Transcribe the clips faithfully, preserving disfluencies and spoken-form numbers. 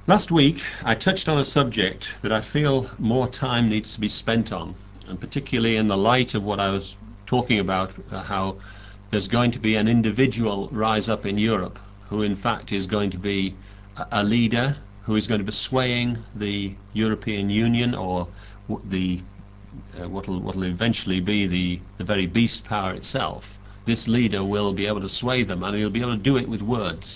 Last week I touched on a subject that I feel more time needs to be spent on, and particularly in the light of what I was talking about, uh, how there's going to be an individual rise up in Europe who in fact is going to be a, a leader who is going to be swaying the European Union, or the uh, what will eventually be the, the very beast power itself. This leader will be able to sway them, and he'll be able to do it with words.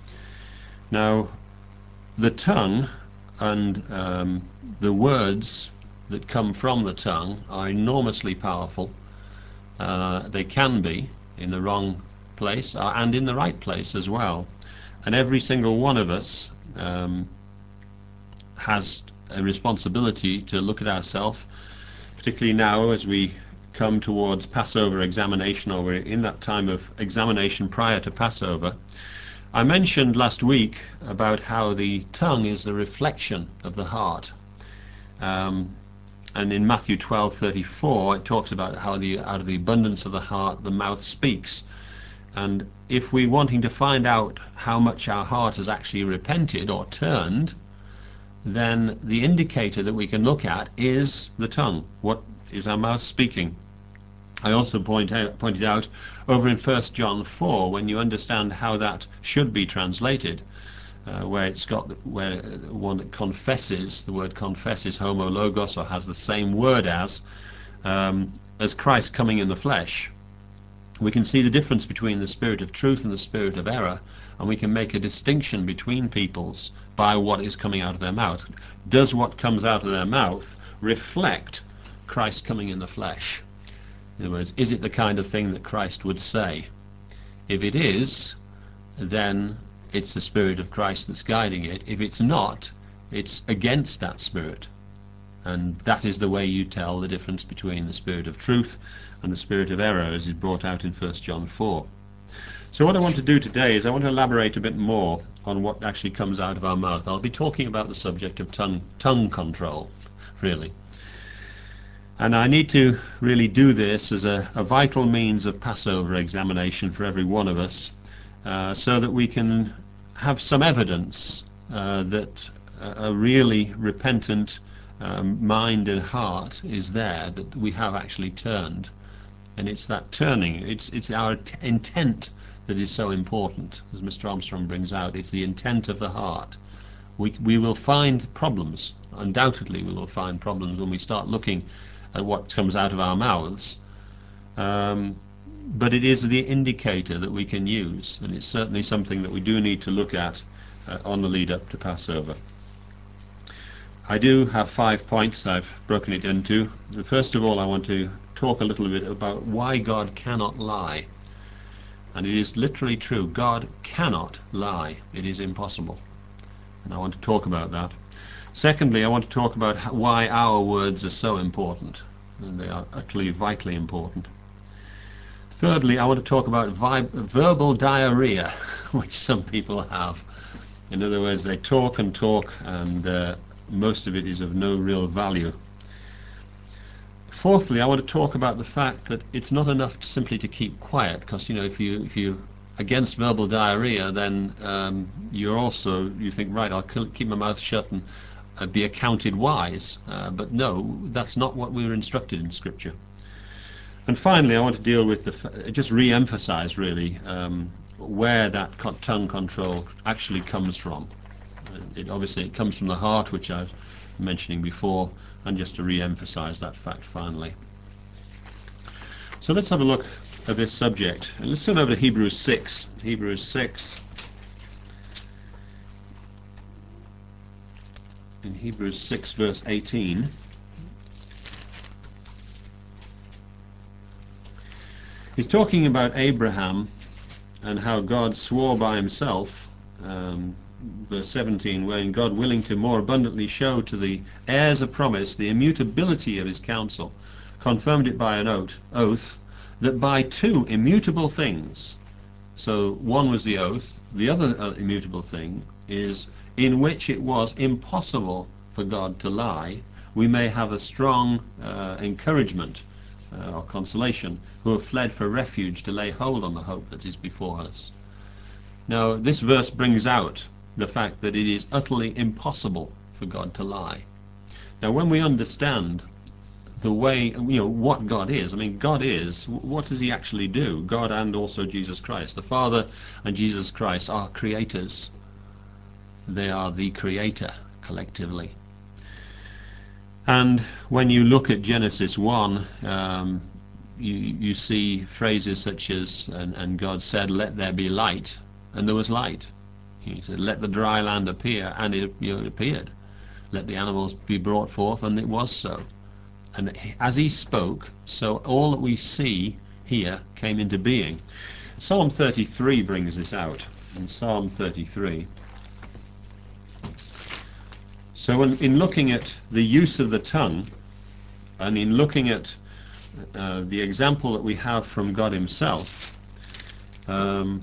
Now, the tongue and um, the words that come from the tongue are enormously powerful. Uh, they can be in the wrong place uh, and in the right place as well. And every single one of us um, has a responsibility to look at ourselves, particularly now as we come towards Passover examination, or we're in that time of examination prior to Passover. I mentioned last week about how the tongue is the reflection of the heart. Um, and in Matthew twelve thirty-four it talks about how the, out of the abundance of the heart the mouth speaks. And if we're wanting to find out how much our heart has actually repented or turned, then the indicator that we can look at is the tongue. What is our mouth speaking? I also point out, pointed out over in First John four, when you understand how that should be translated, uh, where it's got where one that confesses, the word confesses, homologos, or has the same word as um, as Christ coming in the flesh. We can see the difference between the spirit of truth and the spirit of error, and we can make a distinction between peoples by what is coming out of their mouth. Does what comes out of their mouth reflect Christ coming in the flesh? In other words, is it the kind of thing that Christ would say? If it is, then it's the Spirit of Christ that's guiding it. If it's not, it's against that Spirit. And that is the way you tell the difference between the Spirit of truth and the Spirit of error, as is brought out in First John four. So what I want to do today is I want to elaborate a bit more on what actually comes out of our mouth. I'll be talking about the subject of tongue, tongue control, really. And I need to really do this as a, a vital means of Passover examination for every one of us, uh, so that we can have some evidence uh, that a really repentant um, mind and heart is there, that we have actually turned. And it's that turning, it's, it's our t intent that is so important, as Mister Armstrong brings out. It's the intent of the heart. We, we will find problems, undoubtedly we will find problems when we start looking at what comes out of our mouths, um, but it is the indicator that we can use, and it's certainly something that we do need to look at uh, on the lead up to Passover. I do have five points I've broken it into. First of all, I want to talk a little bit about why God cannot lie. And it is literally true, God cannot lie. It is impossible. And I want to talk about that. Secondly, I want to talk about why our words are so important, and they are utterly vitally important. Thirdly, I want to talk about verbal diarrhea, which some people have. In other words, they talk and talk, and uh, most of it is of no real value. Fourthly, I want to talk about the fact that it's not enough simply to keep quiet, because you know, if you if you against verbal diarrhea, then um, you're also you think, right, I'll keep my mouth shut and uh, be accounted wise. Uh, but no, that's not what we were instructed in Scripture. And finally, I want to deal with the just re-emphasize really um, where that tongue control actually comes from. It obviously it comes from the heart, which I was mentioning before, and just to re-emphasize that fact finally. So let's have a look at this subject, and let's turn over to Hebrews six. Hebrews six. In Hebrews six verse eighteen, he's talking about Abraham and how God swore by himself, um, verse seventeen, when God, willing to more abundantly show to the heirs of promise the immutability of his counsel, confirmed it by an oath, oath that by two immutable things, so one was the oath, the other uh, immutable thing is in which it was impossible for God to lie, we may have a strong uh, encouragement uh, or consolation, who have fled for refuge to lay hold on the hope that is before us. Now this verse brings out the fact that it is utterly impossible for God to lie. Now, when we understand the way, you know, what God is, I mean, God is, what does he actually do? God and also Jesus Christ. The Father and Jesus Christ are creators. They are the creator collectively. And when you look at Genesis one, um, you, you see phrases such as, and, and God said, let there be light, and there was light. He said, let the dry land appear, and it, you know, it appeared. Let the animals be brought forth, and it was so. And as he spoke, so all that we see here came into being. Psalm thirty-three brings this out. In Psalm thirty-three. So in, in looking at the use of the tongue, and in looking at uh, the example that we have from God himself, um,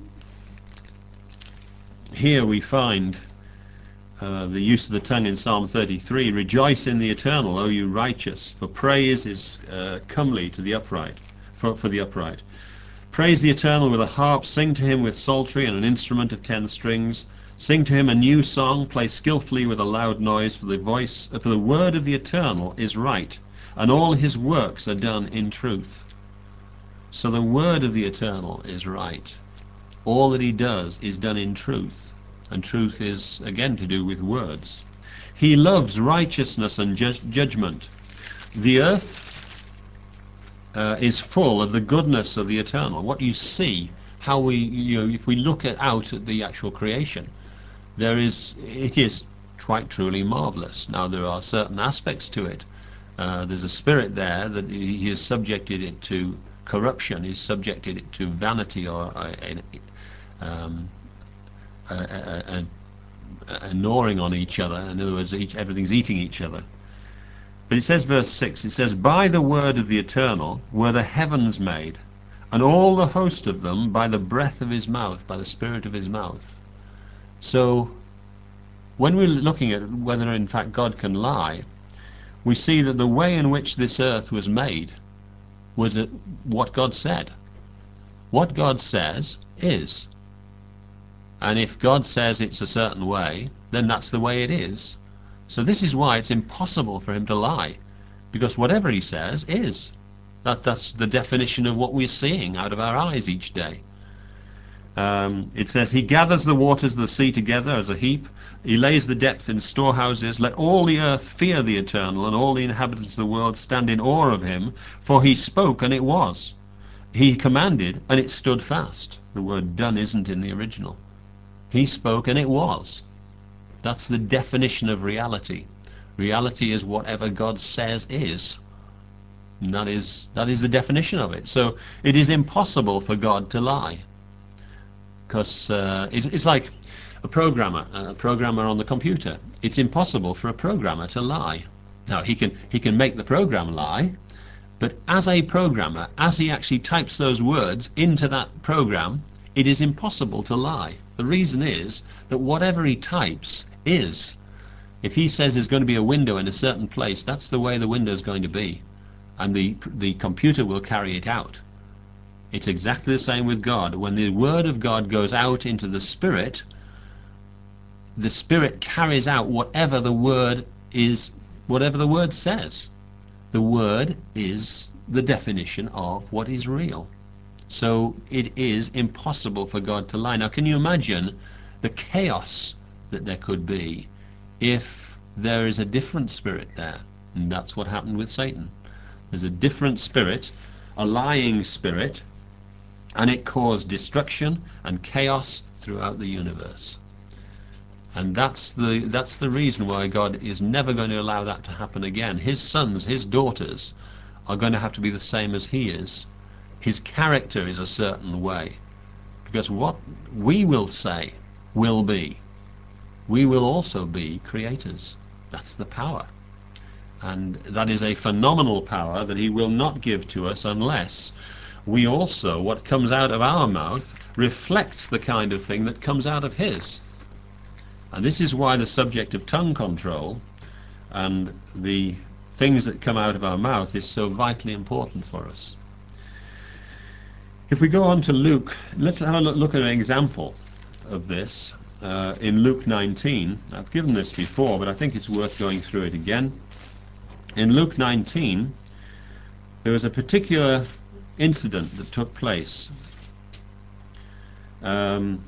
here we find uh, the use of the tongue in Psalm thirty-three. Rejoice in the eternal, O you righteous, for praise is uh, comely to the upright, for, for the upright. Praise the eternal with a harp, sing to him with psaltery and an instrument of ten strings. Sing to him a new song, play skillfully with a loud noise, for the voice, for the word of the eternal is right, and all his works are done in truth. So the word of the eternal is right. All that he does is done in truth, and truth is again to do with words. He loves righteousness and ju judgment. The earth uh, is full of the goodness of the eternal. What you see, how we, you know, if we look at, out at the actual creation, there is, it is quite truly marvelous. Now there are certain aspects to it. Uh, there's a spirit there that he, he has subjected it to corruption. He's subjected it to vanity, or a, a, um, a, a, a, a gnawing on each other. In other words, each, everything's eating each other. But it says, verse six, it says, by the word of the eternal were the heavens made, and all the host of them by the breath of his mouth, by the spirit of his mouth. So when we're looking at whether in fact God can lie, we see that the way in which this earth was made was what God said. What God says is. And if God says it's a certain way, then that's the way it is. So this is why it's impossible for him to lie, because whatever he says is. That, that's the definition of what we're seeing out of our eyes each day. Um, it says, he gathers the waters of the sea together as a heap. He lays the depth in storehouses. Let all the earth fear the eternal, and all the inhabitants of the world stand in awe of him. For he spoke, and it was. He commanded, and it stood fast. The word done isn't in the original. He spoke, and it was. That's the definition of reality. Reality is whatever God says is. And that is, that is the definition of it. So it is impossible for God to lie. Because uh, it's, it's like a programmer, a programmer on the computer. It's impossible for a programmer to lie. Now he can he can make the program lie, but as a programmer, as he actually types those words into that program, it is impossible to lie. The reason is that whatever he types is. If he says there's going to be a window in a certain place, that's the way the window is going to be, and the the computer will carry it out. It's exactly the same with God. When the word of God goes out into the spirit, the spirit carries out whatever the word is, whatever the word says. The word is the definition of what is real. So it is impossible for God to lie. Now can you imagine the chaos that there could be if there is a different spirit there? And that's what happened with Satan. There's a different spirit, a lying spirit, and it caused destruction and chaos throughout the universe. And that's the that's the reason why God is never going to allow that to happen again. His sons, his daughters are going to have to be the same as he is. His character is a certain way, because what we will say will be. We will also be creators. That's the power. And that is a phenomenal power that he will not give to us unless we also, what comes out of our mouth, reflects the kind of thing that comes out of his. And this is why the subject of tongue control and the things that come out of our mouth is so vitally important for us. If we go on to Luke, let's have a look at an example of this. uh, in Luke nineteen. I've given this before, but I think it's worth going through it again. In Luke nineteen, there was a particular incident that took place. Um,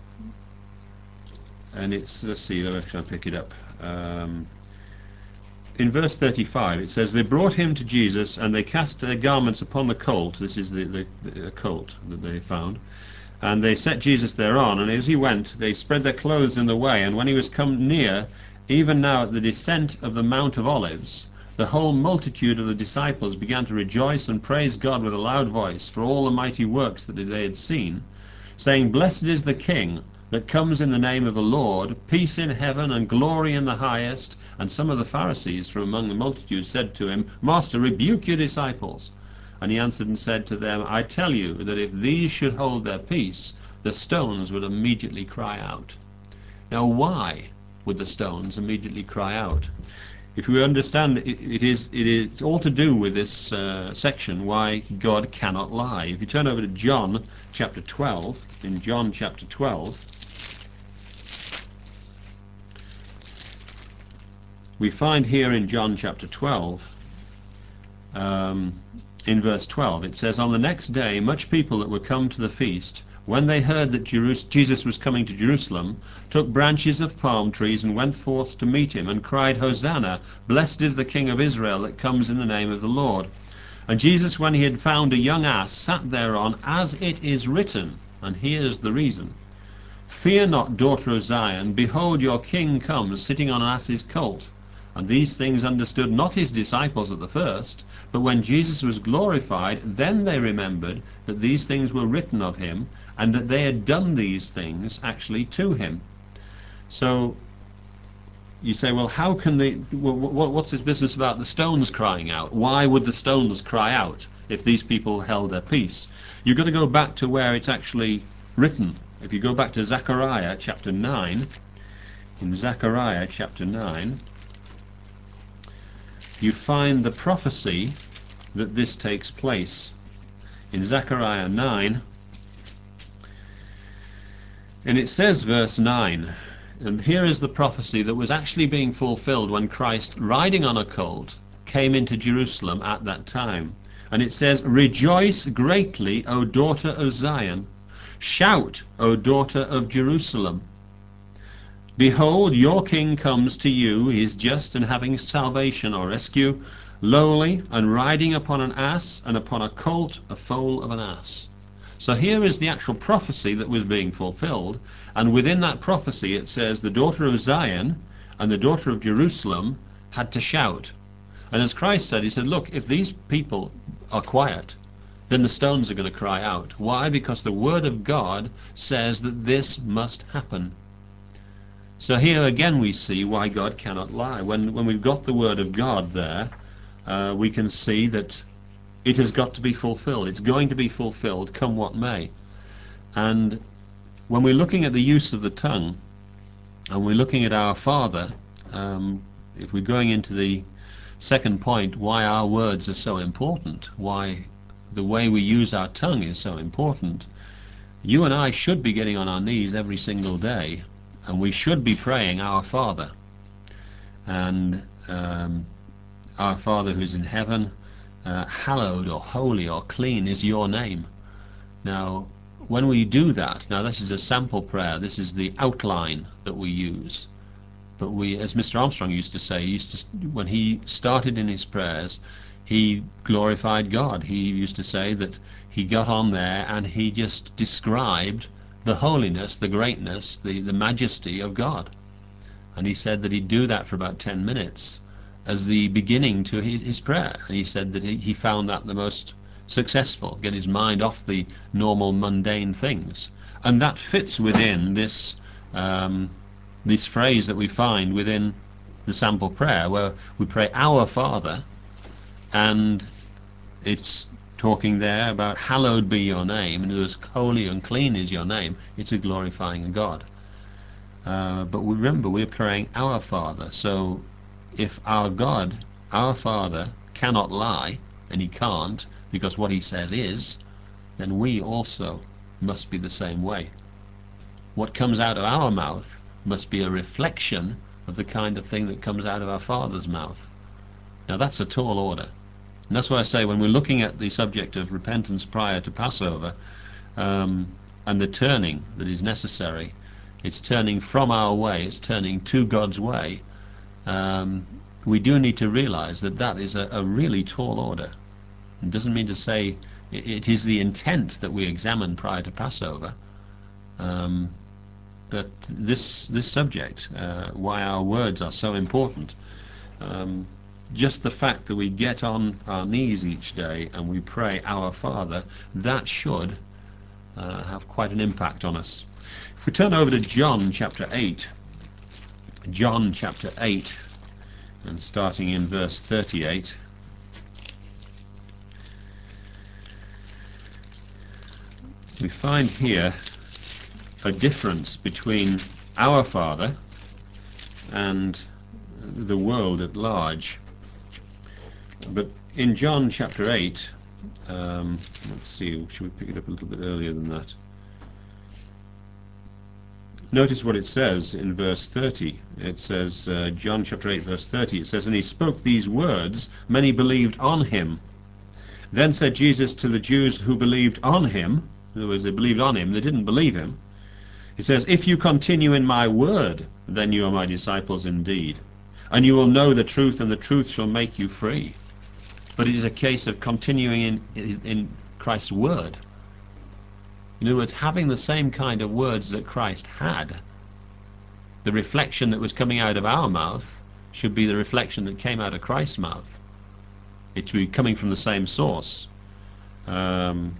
and it's, let's see, let me try and pick it up. Um, in verse thirty-five, it says, they brought him to Jesus, and they cast their garments upon the colt. This is the, the, the colt that they found. And they set Jesus thereon, and as he went, they spread their clothes in the way. And when he was come near, even now at the descent of the Mount of Olives, the whole multitude of the disciples began to rejoice and praise God with a loud voice for all the mighty works that they had seen, saying, blessed is the King that comes in the name of the Lord, peace in heaven and glory in the highest. And some of the Pharisees from among the multitude said to him, Master, rebuke your disciples. And he answered and said to them, I tell you that if these should hold their peace, the stones would immediately cry out. Now why would the stones immediately cry out? If we understand, it, it is it is all to do with this uh, section, why God cannot lie. If you turn over to John chapter twelve, in John chapter twelve, we find here in John chapter twelve, um, in verse twelve, it says, on the next day much people that were come to the feast, when they heard that Jerus Jesus was coming to Jerusalem, took branches of palm trees and went forth to meet him, and cried, Hosanna, blessed is the King of Israel that comes in the name of the Lord. And Jesus, when he had found a young ass, sat thereon, as it is written. And here's the reason. Fear not, daughter of Zion, behold, your king comes, sitting on an ass's colt. And these things understood not his disciples at the first, but when Jesus was glorified, then they remembered that these things were written of him, and that they had done these things actually to him. So you say, well, how can they, what's this business about the stones crying out? Why would the stones cry out if these people held their peace? You've got to go back to where it's actually written. If you go back to Zechariah chapter nine, in Zechariah chapter nine, you find the prophecy that this takes place. In Zechariah nine, and it says, verse nine, and here is the prophecy that was actually being fulfilled when Christ, riding on a colt, came into Jerusalem at that time. And it says, rejoice greatly, O daughter of Zion. Shout, O daughter of Jerusalem. Behold, your king comes to you. He is just and having salvation or rescue, lowly, and riding upon an ass, and upon a colt, a foal of an ass. So here is the actual prophecy that was being fulfilled, and within that prophecy it says the daughter of Zion and the daughter of Jerusalem had to shout. And as Christ said, he said, look, if these people are quiet, then the stones are going to cry out. Why? Because the word of God says that this must happen. So here again we see why God cannot lie. When, when we've got the word of God there, uh, we can see that it has got to be fulfilled. It's going to be fulfilled, come what may. And when we're looking at the use of the tongue, and we're looking at our Father, um, if we're going into the second point, why our words are so important, why the way we use our tongue is so important, you and I should be getting on our knees every single day, and we should be praying our Father. And um, our Father who's in heaven, uh, hallowed or holy or clean is your name. Now, when we do that, now this is a sample prayer, this is the outline that we use. But we, as Mister Armstrong used to say, he used to, when he started in his prayers, he glorified God. He used to say that he got on there and he just described the holiness, the greatness, the, the majesty of God. And he said that he'd do that for about ten minutes as the beginning to his, his prayer. And he said that he, he found that the most successful, get his mind off the normal mundane things. And that fits within this um, this phrase that we find within the sample prayer, where we pray our Father, and it's talking there about hallowed be your name, and as holy and clean is your name. It's a glorifying of God. Uh, but we remember we're praying our Father, so if our God, our Father, cannot lie, and he can't, because what he says is, then we also must be the same way. what comes out of our mouth must be a reflection of the kind of thing that comes out of our Father's mouth. Now that's a tall order. And that's why I say when we're looking at the subject of repentance prior to Passover, um, and the turning that is necessary, it's turning from our way, it's turning to God's way, um, we do need to realize that that is a, a really tall order. It doesn't mean to say it, it is the intent that we examine prior to Passover, um, but this, this subject, uh, why our words are so important, um, just the fact that we get on our knees each day and we pray, Our Father, that should uh, have quite an impact on us. If we turn over to John chapter eight, John chapter eight, and starting in verse thirty-eight, we find here a difference between our Father and the world at large. But in John chapter eight, um, let's see, should we pick it up a little bit earlier than that? Notice what it says in verse thirty. It says, uh, John chapter eight, verse thirty, it says, And he spoke these words, many believed on him. Then said Jesus to the Jews who believed on him, in other words, they believed on him, they didn't believe him. It says, If you continue in my word, then you are my disciples indeed, and you will know the truth, and the truth shall make you free. But it is a case of continuing in, in, in Christ's word. In other words, having the same kind of words that Christ had. The reflection that was coming out of our mouth should be the reflection that came out of Christ's mouth. It should be coming from the same source. Um,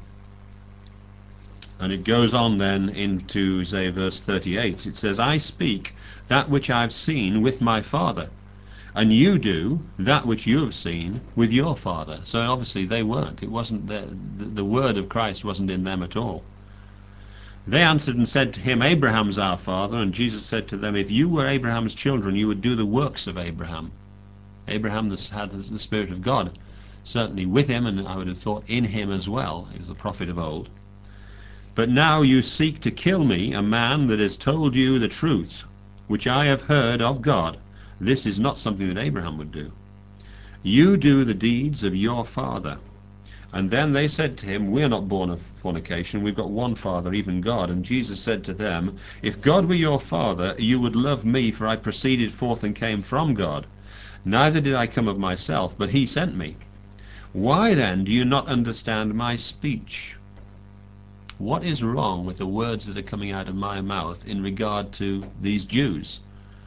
and it goes on then into, say, verse thirty-eight. It says, I speak that which I have seen with my Father, and you do that which you have seen with your father. So obviously they weren't. It wasn't the, the, the word of Christ wasn't in them at all. They answered and said to him, Abraham's our father. And Jesus said to them, If you were Abraham's children, you would do the works of Abraham. Abraham had the Spirit of God certainly with him, and I would have thought in him as well. He was a prophet of old. But now you seek to kill me, a man that has told you the truth, which I have heard of God. This is not something that Abraham would do. You do the deeds of your father. And then they said to him, We are not born of fornication. We've got one Father, even God. And Jesus said to them, If God were your Father, you would love me, for I proceeded forth and came from God. Neither did I come of myself, but he sent me. Why then do you not understand my speech? What is wrong with the words that are coming out of my mouth in regard to these Jews?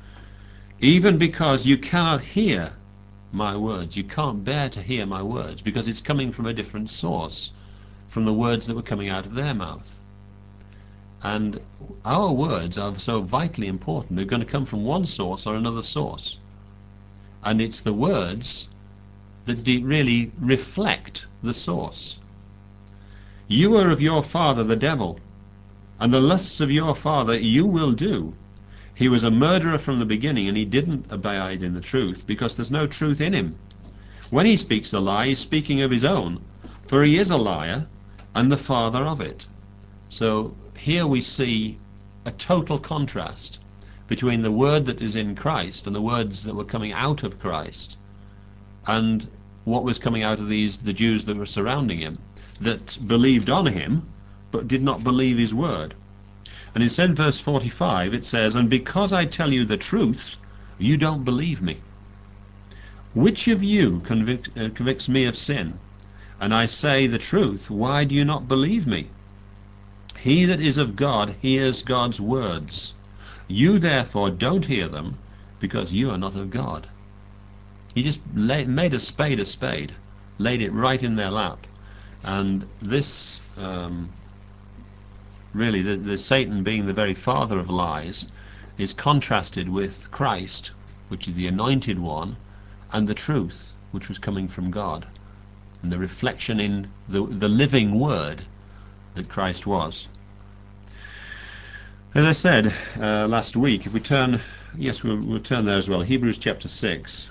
Even because you cannot hear my words. You can't bear to hear my words because it's coming from a different source, from the words that were coming out of their mouth. And our words are so vitally important. They're going to come from one source or another source. And it's the words that really reflect the source. You are of your father the devil, and the lusts of your father you will do. He was a murderer from the beginning, and he didn't abide in the truth, because there's no truth in him. When he speaks a lie, he's speaking of his own, for he is a liar and the father of it. So here we see a total contrast between the word that is in Christ and the words that were coming out of Christ and what was coming out of these the Jews that were surrounding him, that believed on him but did not believe his word. And instead, verse forty-five, it says, And because I tell you the truth, you don't believe me. Which of you convict, uh, convicts me of sin? And I say the truth, why do you not believe me? He that is of God hears God's words. You therefore don't hear them, because you are not of God. He just lay, made a spade a spade, laid it right in their lap. And this, um, really, the, the Satan being the very father of lies, is contrasted with Christ, which is the anointed one, and the truth, which was coming from God, and the reflection in the, the living word that Christ was. As I said uh, last week, if we turn, yes, we'll, we'll turn there as well, Hebrews chapter six.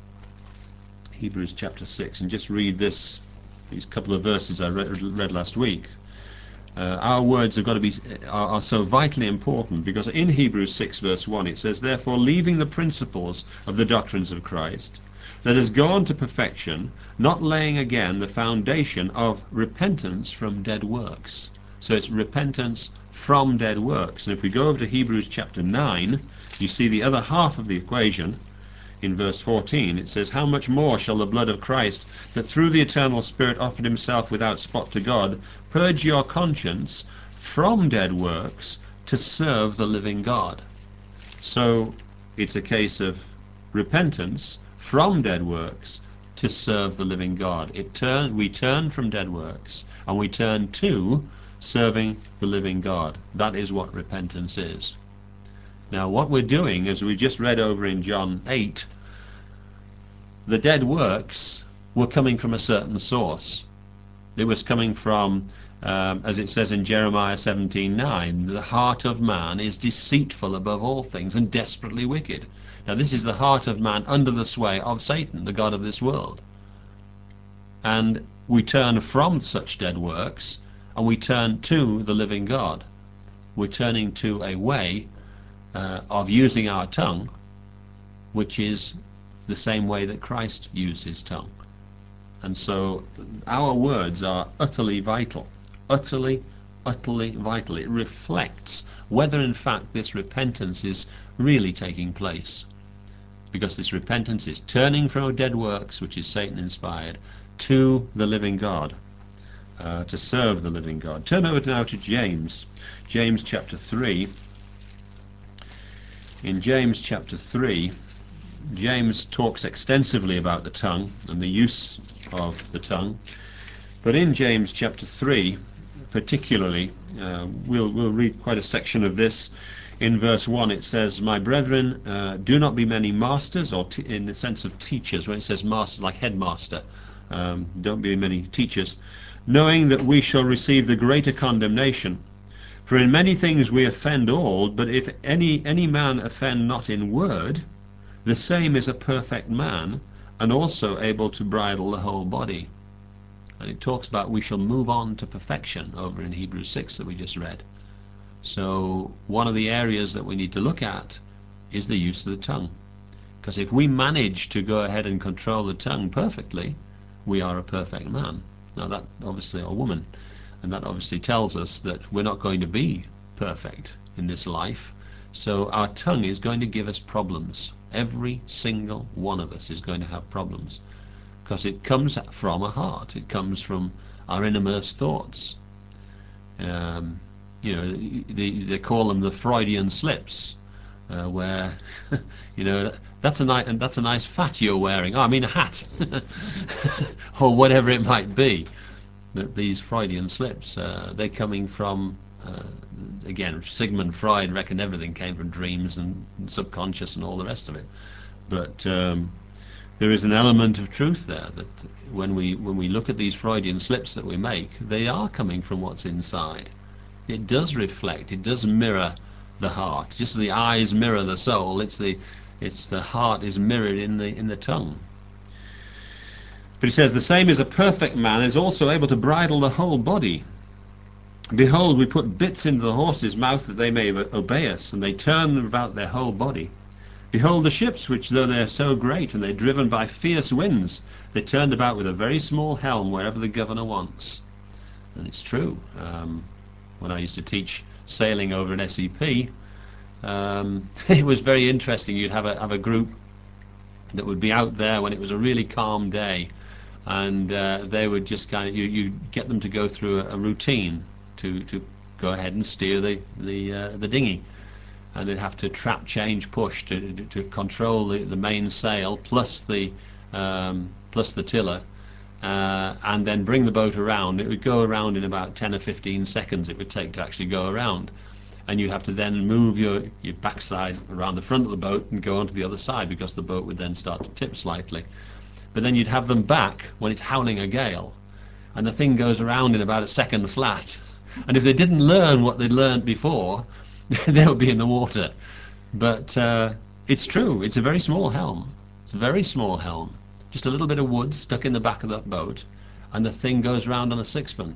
Hebrews chapter six, and just read this, these couple of verses I read, read last week. Uh, our words have got to be are, are so vitally important, because in Hebrews six verse one it says, "Therefore, leaving the principles of the doctrines of Christ, let us go on to perfection, not laying again the foundation of repentance from dead works." So it's repentance from dead works. And if we go over to Hebrews chapter nine, you see the other half of the equation. In verse fourteen it says, "How much more shall the blood of Christ, that through the eternal Spirit offered himself without spot to God, purge your conscience from dead works to serve the living God?" So it's a case of repentance from dead works to serve the living God. It turn, we turn from dead works and we turn to serving the living God. That is what repentance is. Now what we're doing, as we just read over in John eight, the dead works were coming from a certain source. It was coming from, um, as it says in Jeremiah seventeen nine, "The heart of man is deceitful above all things and desperately wicked." Now this is the heart of man under the sway of Satan, the god of this world. And we turn from such dead works and we turn to the living God. We're turning to a way Uh, of using our tongue, which is the same way that Christ used his tongue. And so our words are utterly vital, utterly, utterly vital. It reflects whether in fact this repentance is really taking place, because this repentance is turning from dead works, which is Satan inspired, to the living God, uh, to serve the living God. Turn over now to James, James chapter three. In James chapter three, James talks extensively about the tongue and the use of the tongue. But in James chapter three, particularly, uh, we'll, we'll read quite a section of this. In verse one it says, "My brethren, uh, do not be many masters," or t in the sense of teachers. When it says master, like headmaster, um, don't be many teachers, "knowing that we shall receive the greater condemnation. For in many things we offend all, but if any any man offend not in word, the same is a perfect man, and also able to bridle the whole body." And it talks about we shall move on to perfection over in Hebrews six that we just read. So one of the areas that we need to look at is the use of the tongue. Because if we manage to go ahead and control the tongue perfectly, we are a perfect man. Now that obviously, or woman. And that obviously tells us that we're not going to be perfect in this life. So our tongue is going to give us problems. Every single one of us is going to have problems, because it comes from a heart. It comes from our innermost thoughts. Um, you know, they, they call them the Freudian slips, uh, where, you know, that's a nice and that's a nice fat you're wearing. Oh, I mean a hat, or whatever it might be. That these Freudian slips, uh, they're coming from, uh, again, Sigmund Freud reckoned everything came from dreams and subconscious and all the rest of it. But um, there is an element of truth there, that when we when we look at these Freudian slips that we make, they are coming from what's inside. It does reflect, it does mirror the heart. Just as the eyes mirror the soul, it's the it's the heart is mirrored in the in the tongue. But he says, "The same is a perfect man, is also able to bridle the whole body. Behold, we put bits into the horse's mouth that they may obey us, and they turn about their whole body. Behold the ships, which though they are so great, and they're driven by fierce winds, they turned about with a very small helm wherever the governor wants." And it's true. Um, when I used to teach sailing over in S E P, um, it was very interesting. You'd have a, have a group that would be out there when it was a really calm day, and uh, they would just kind of, you, you get them to go through a, a routine to, to go ahead and steer the, the, uh, the dinghy. And they'd have to trap, change, push to, to control the, the main sail plus the, um, plus the tiller, uh, and then bring the boat around. It would go around in about ten or fifteen seconds it would take to actually go around. And you have to then move your, your backside around the front of the boat and go onto the other side, because the boat would then start to tip slightly. But then you'd have them back when it's howling a gale, and the thing goes around in about a second flat. And if they didn't learn what they'd learned before, they would be in the water. But uh, it's true, it's a very small helm. It's a very small helm. Just a little bit of wood stuck in the back of that boat, and the thing goes round on a sixpence.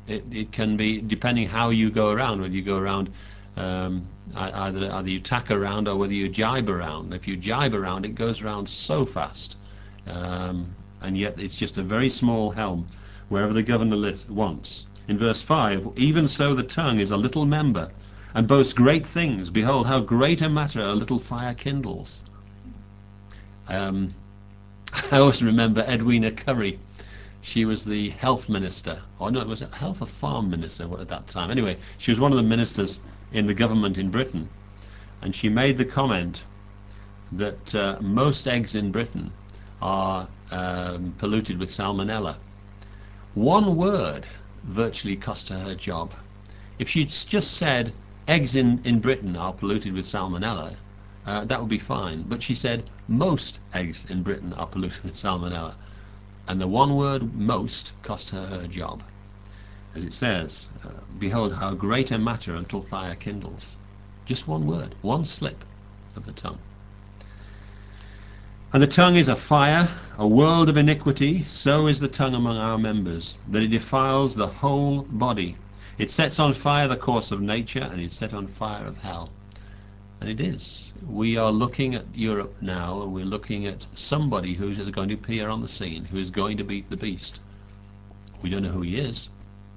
It, it can be, depending how you go around, whether you go around, um, either, either you tack around or whether you jibe around. If you jibe around, it goes around so fast. Um, and yet it's just a very small helm, wherever the governor list wants. In verse five, even so the tongue is a little member, and boasts great things. Behold, how great a matter a little fire kindles. Um, I always remember Edwina Currie. She was the health minister, or no, it was health or farm minister at that time. Anyway, she was one of the ministers in the government in Britain, and she made the comment that uh, most eggs in Britain are um, polluted with salmonella. One word virtually cost her her job. If she'd just said eggs in, in Britain are polluted with salmonella, uh, that would be fine. But she said most eggs in Britain are polluted with salmonella. And the one word most cost her her job. As it says, uh, behold how great a matter a little fire kindles. Just one word, one slip of the tongue. And the tongue is a fire, a world of iniquity. So is the tongue among our members, that it defiles the whole body. It sets on fire the course of nature, and is set on fire of hell. And it is. We are looking at Europe now, and we're looking at somebody who is going to appear on the scene, who is going to beat the beast. We don't know who he is.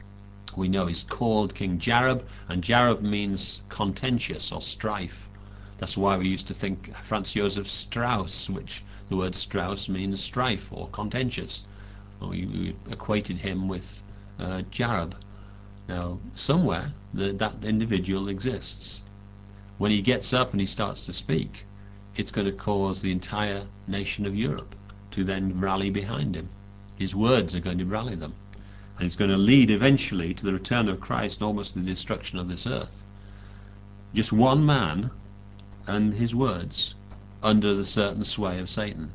We know he's called King Jareb, and Jareb means contentious or strife. That's why we used to think Franz Josef Strauss, which the word Strauss means strife or contentious. We, we equated him with uh, Jareb. Now, somewhere the, that individual exists. When he gets up and he starts to speak, it's going to cause the entire nation of Europe to then rally behind him. His words are going to rally them. And it's going to lead eventually to the return of Christ and almost the destruction of this earth. Just one man and his words under the certain sway of Satan.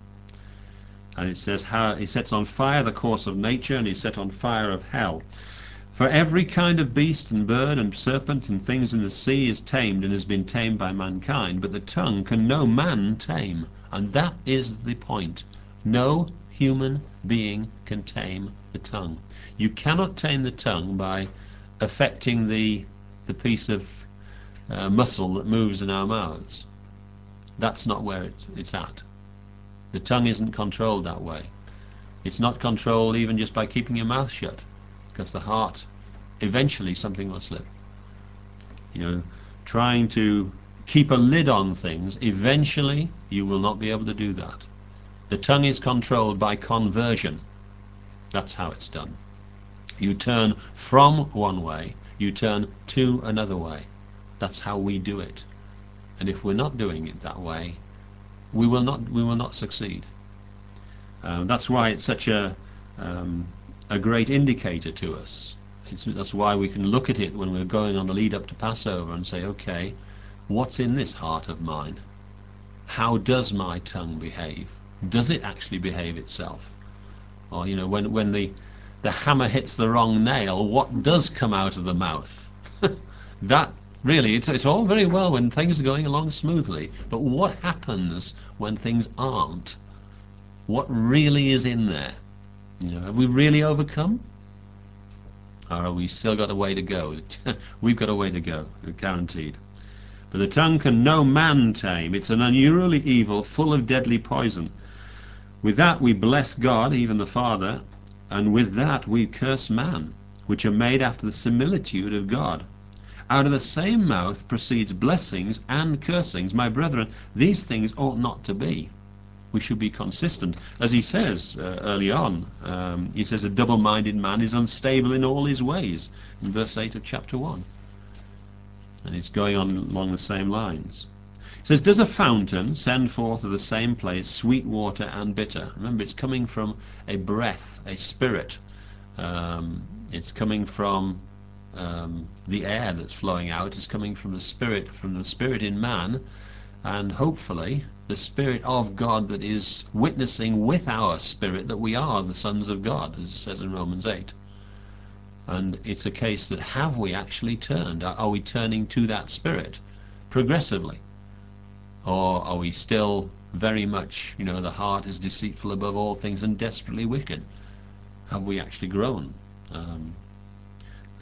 And it says how he sets on fire the course of nature, and he set on fire of hell. For every kind of beast and bird and serpent and things in the sea is tamed and has been tamed by mankind, but the tongue can no man tame. And that is the point. No human being can tame the tongue. You cannot tame the tongue by affecting the, the piece of uh, muscle that moves in our mouths. That's not where it, it's at. The tongue isn't controlled that way. It's not controlled even just by keeping your mouth shut, because the heart, eventually something will slip. You know, trying to keep a lid on things, eventually you will not be able to do that. The tongue is controlled by conversion. That's how it's done. You turn from one way, you turn to another way. That's how we do it. And if we're not doing it that way, we will not we will not succeed. Um, that's why it's such a um, a great indicator to us. It's, that's why we can look at it when we're going on the lead up to Passover and say, okay, what's in this heart of mine? How does my tongue behave? Does it actually behave itself? Or, you know, when when the the hammer hits the wrong nail, what does come out of the mouth? That really, it's, it's all very well when things are going along smoothly, but what happens when things aren't? What really is in there? You know, have we really overcome? Or have we still got a way to go? We've got a way to go, guaranteed. But the tongue can no man tame. It's an unruly evil, full of deadly poison. With that we bless God, even the Father, and with that we curse man, which are made after the similitude of God. Out of the same mouth proceeds blessings and cursings. My brethren, these things ought not to be. We should be consistent. As he says uh, early on, um, he says a double-minded man is unstable in all his ways, in verse eight of chapter one. And it's going on along the same lines. It says, does a fountain send forth of the same place sweet water and bitter? Remember, it's coming from a breath, a spirit. Um, it's coming from um, the air that's flowing out. It's coming from the spirit, from the spirit in man, and hopefully the Spirit of God that is witnessing with our spirit that we are the sons of God, as it says in Romans eight. And it's a case that, have we actually turned? Are we turning to that Spirit progressively? Or are we still very much, you know, the heart is deceitful above all things and desperately wicked? Have we actually grown? Um,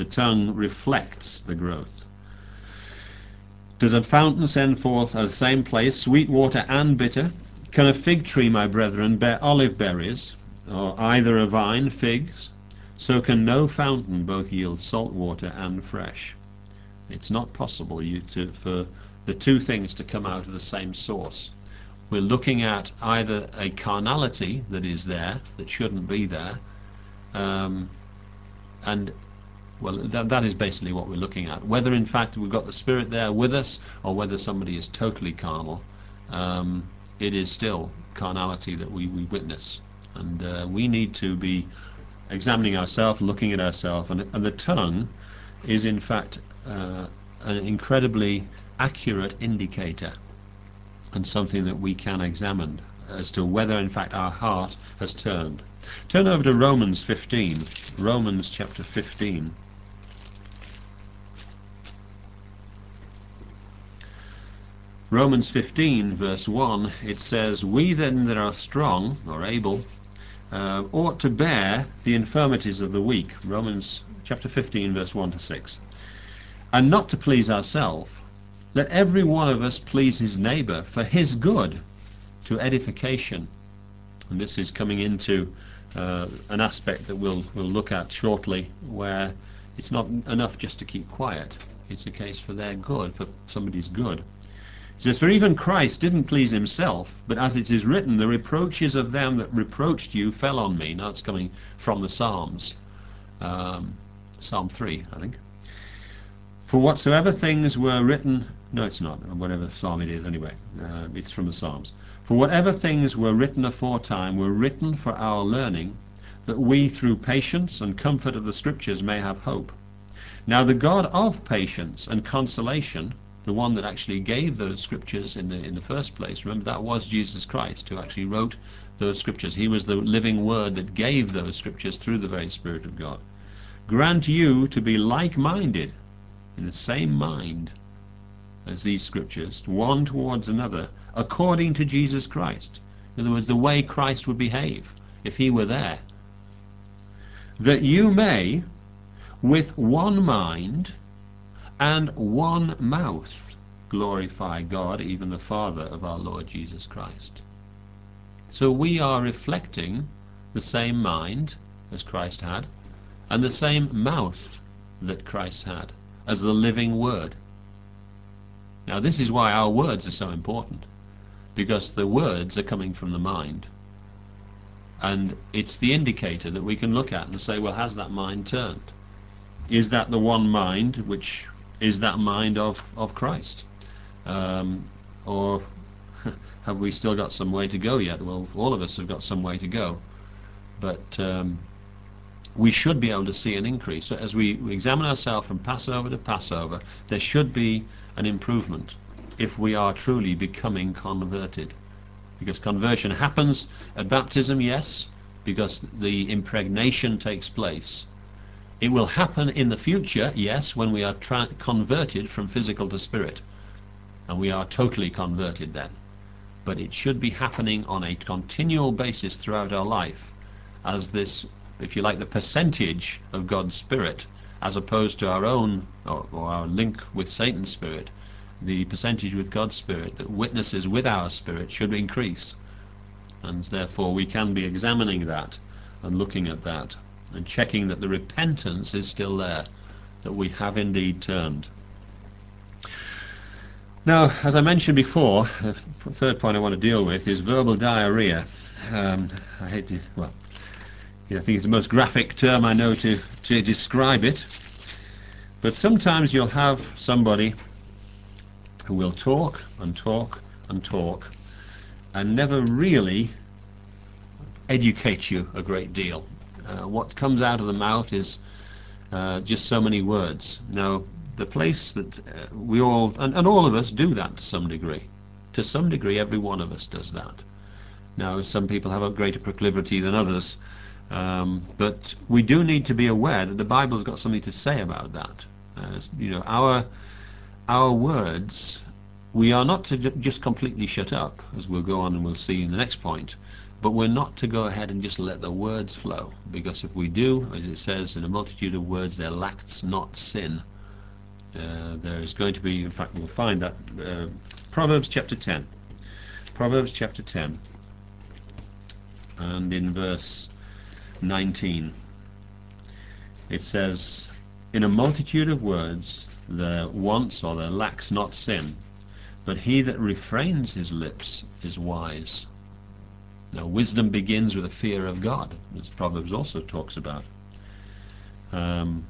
The tongue reflects the growth. Does a fountain send forth at the same place sweet water and bitter? Can a fig tree, my brethren, bear olive berries, or either a vine figs? So can no fountain both yield salt water and fresh. It's not possible you to, for the two things to come out of the same source. We're looking at either a carnality that is there, that shouldn't be there, um, and well, that, that is basically what we're looking at. Whether in fact we've got the Spirit there with us, or whether somebody is totally carnal, um, it is still carnality that we, we witness. And uh, we need to be examining ourselves, looking at ourselves, and, and the tongue is in fact uh, an incredibly accurate indicator, and something that we can examine as to whether in fact our heart has turned. Turn over to Romans fifteen, Romans chapter fifteen. Romans fifteen verse one, it says, "We then that are strong, or able, uh, ought to bear the infirmities of the weak." Romans chapter fifteen verse one to six. "And not to please ourselves. Let every one of us please his neighbour for his good, to edification." And this is coming into uh, an aspect that we'll, we'll look at shortly, where it's not enough just to keep quiet. It's a case for their good, for somebody's good. It says, "For even Christ didn't please himself, but as it is written, the reproaches of them that reproached you fell on me." Now it's coming from the Psalms. Um, Psalm three, I think. "For whatsoever things were written," no it's not, whatever psalm it is anyway, uh, it's from the Psalms. "For whatever things were written aforetime were written for our learning, that we through patience and comfort of the Scriptures may have hope. Now the God of patience and consolation," the one that actually gave those Scriptures in the, in the first place, remember that was Jesus Christ who actually wrote those Scriptures. He was the living Word that gave those Scriptures through the very Spirit of God. "Grant you to be like-minded," in the same mind as these Scriptures, "one towards another, according to Jesus Christ." In other words, the way Christ would behave if he were there. "That you may, with one mind and one mouth, glorify God, even the Father of our Lord Jesus Christ." So we are reflecting the same mind as Christ had, and the same mouth that Christ had, as the living Word. Now this is why our words are so important, because the words are coming from the mind, and it's the indicator that we can look at and say, well, has that mind turned? Is that the one mind which is that mind of, of Christ? Um, or have we still got some way to go yet? Well, all of us have got some way to go, but um, we should be able to see an increase. So as we examine ourselves from Passover to Passover, there should be an improvement if we are truly becoming converted. Because conversion happens at baptism, yes, because the impregnation takes place. It will happen in the future, yes, when we are tra converted from physical to spirit, and we are totally converted then. But it should be happening on a continual basis throughout our life, as this, if you like, the percentage of God's Spirit, as opposed to our own, or, or our link with Satan's Spirit, the percentage with God's Spirit that witnesses with our spirit should increase. And therefore we can be examining that and looking at that and checking that the repentance is still there, that we have indeed turned. Now, as I mentioned before, the third point I want to deal with is verbal diarrhea. Um, I hate to, well, I think it's the most graphic term I know to, to describe it. But sometimes you'll have somebody who will talk and talk and talk and never really educate you a great deal. Uh, what comes out of the mouth is uh, just so many words. Now, the place that uh, we all, and, and all of us do that to some degree. To some degree, every one of us does that. Now, some people have a greater proclivity than others, um, but we do need to be aware that the Bible's got something to say about that. Uh, you know, our our words, we are not to just completely shut up, as we'll go on and we'll see in the next point, but we're not to go ahead and just let the words flow, because if we do, as it says, in a multitude of words there lacks not sin. Uh, there is going to be, in fact we'll find that, uh, Proverbs chapter ten. Proverbs chapter ten, and in verse nineteen, it says, in a multitude of words there wants or there lacks not sin, but he that refrains his lips is wise. Now wisdom begins with a fear of God, as Proverbs also talks about. Um,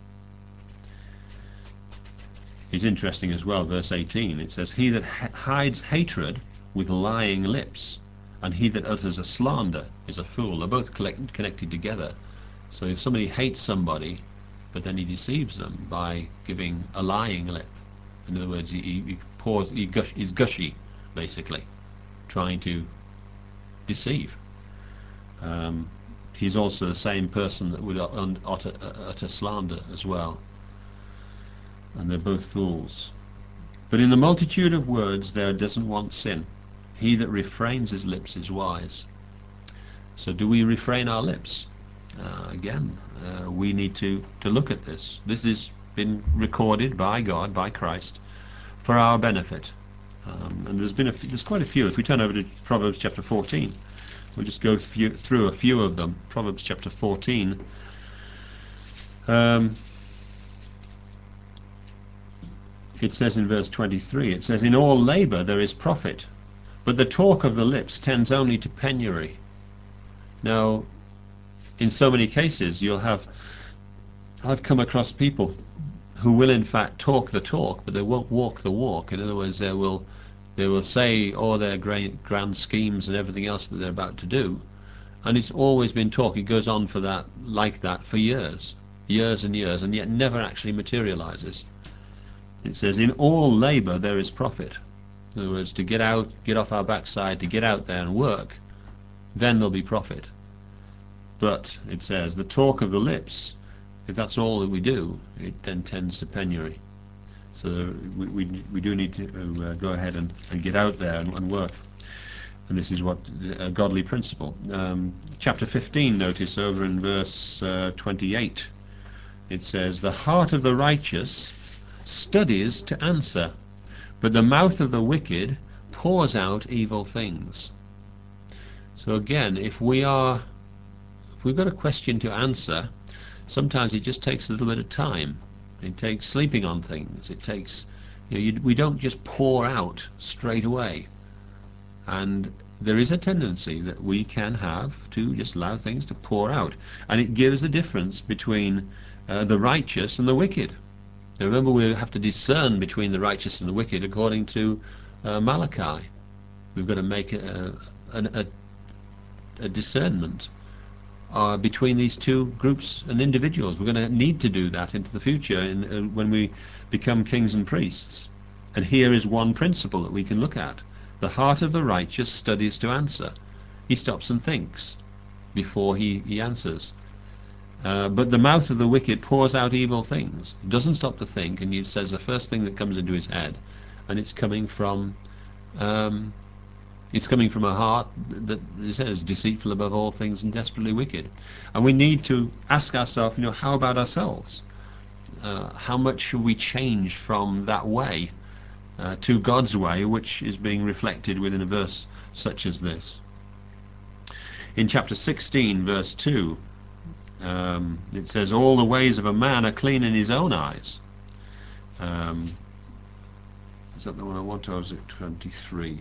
it's interesting as well, verse eighteen, it says, he that ha hides hatred with lying lips, and he that utters a slander is a fool. They're both collect connected together. So if somebody hates somebody, but then he deceives them by giving a lying lip, in other words, he, he pours, he gush, he's gushy, basically, trying to deceive. Um, he's also the same person that would utter, utter slander as well. And they're both fools. But in the multitude of words there doesn't want sin. He that refrains his lips is wise. So do we refrain our lips? Uh, again, uh, we need to, to look at this. This has been recorded by God, by Christ, for our benefit. Um, and there's been a few, there's quite a few. If we turn over to Proverbs chapter fourteen, we'll just go few, through a few of them. Proverbs chapter fourteen. Um, it says in verse twenty-three, it says, in all labor there is profit, but the talk of the lips tends only to penury. Now, in so many cases, you'll have, I've come across people who will in fact talk the talk, but they won't walk the walk. In other words, they will they will say all their grand, grand schemes and everything else that they're about to do, and it's always been talk. It goes on for that, like that, for years, years and years, and yet never actually materializes. It says, in all labor there is profit. In other words, to get out, get off our backside, to get out there and work, then there'll be profit. But it says, the talk of the lips, if that's all that we do, it then tends to penury. So we, we, we do need to uh, go ahead and, and get out there and, and work. And this is what a godly principle. Um, chapter fifteen, notice over in verse uh, twenty-eight, it says, the heart of the righteous studies to answer, but the mouth of the wicked pours out evil things. So again, if we are, if we've got a question to answer, sometimes it just takes a little bit of time. It takes sleeping on things. It takes, you know, you, we don't just pour out straight away. And there is a tendency that we can have to just allow things to pour out. And it gives a difference between uh, the righteous and the wicked. Now remember, we have to discern between the righteous and the wicked according to uh, Malachi. We've got to make a, a, a, a discernment Uh, between these two groups and individuals. We're going to need to do that into the future in, uh, when we become kings and priests. And here is one principle that we can look at. The heart of the righteous studies to answer. He stops and thinks before he, he answers. Uh, but the mouth of the wicked pours out evil things. He doesn't stop to think, and he says the first thing that comes into his head, and it's coming from um, It's coming from a heart that it says deceitful above all things and desperately wicked. And we need to ask ourselves, you know, how about ourselves? Uh, how much should we change from that way uh, to God's way, which is being reflected within a verse such as this? In chapter sixteen, verse two, um, it says, all the ways of a man are clean in his own eyes. Um, is that the one I want, or is it twenty-three?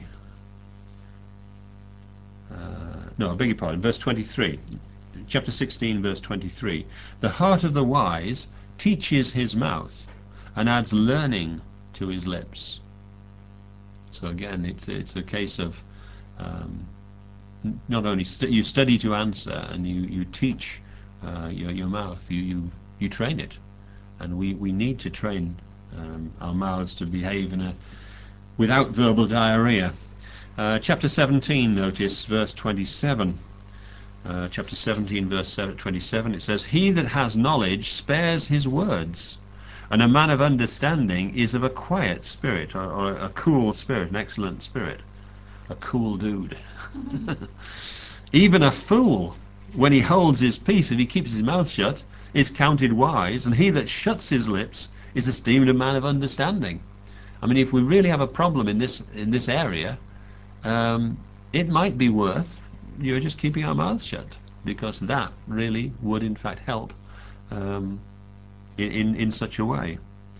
Uh, no, I beg your pardon, verse twenty-three, chapter sixteen, verse twenty-three. The heart of the wise teaches his mouth and adds learning to his lips. So again, it's, it's a case of um, not only st you study to answer, and you, you teach uh, your, your mouth, you, you, you train it. And we, we need to train um, our mouths to behave in a, without verbal diarrhea. Uh, chapter seventeen, notice verse twenty-seven. Uh, chapter seventeen, verse twenty-seven, it says, he that has knowledge spares his words, and a man of understanding is of a quiet spirit, or, or a cool spirit, an excellent spirit. A cool dude. Even a fool, when he holds his peace, if he keeps his mouth shut, is counted wise, and he that shuts his lips is esteemed a man of understanding. I mean, if we really have a problem in this in this area, um, it might be worth you know, just keeping our mouths shut, because that really would in fact help um, in, in in such a way.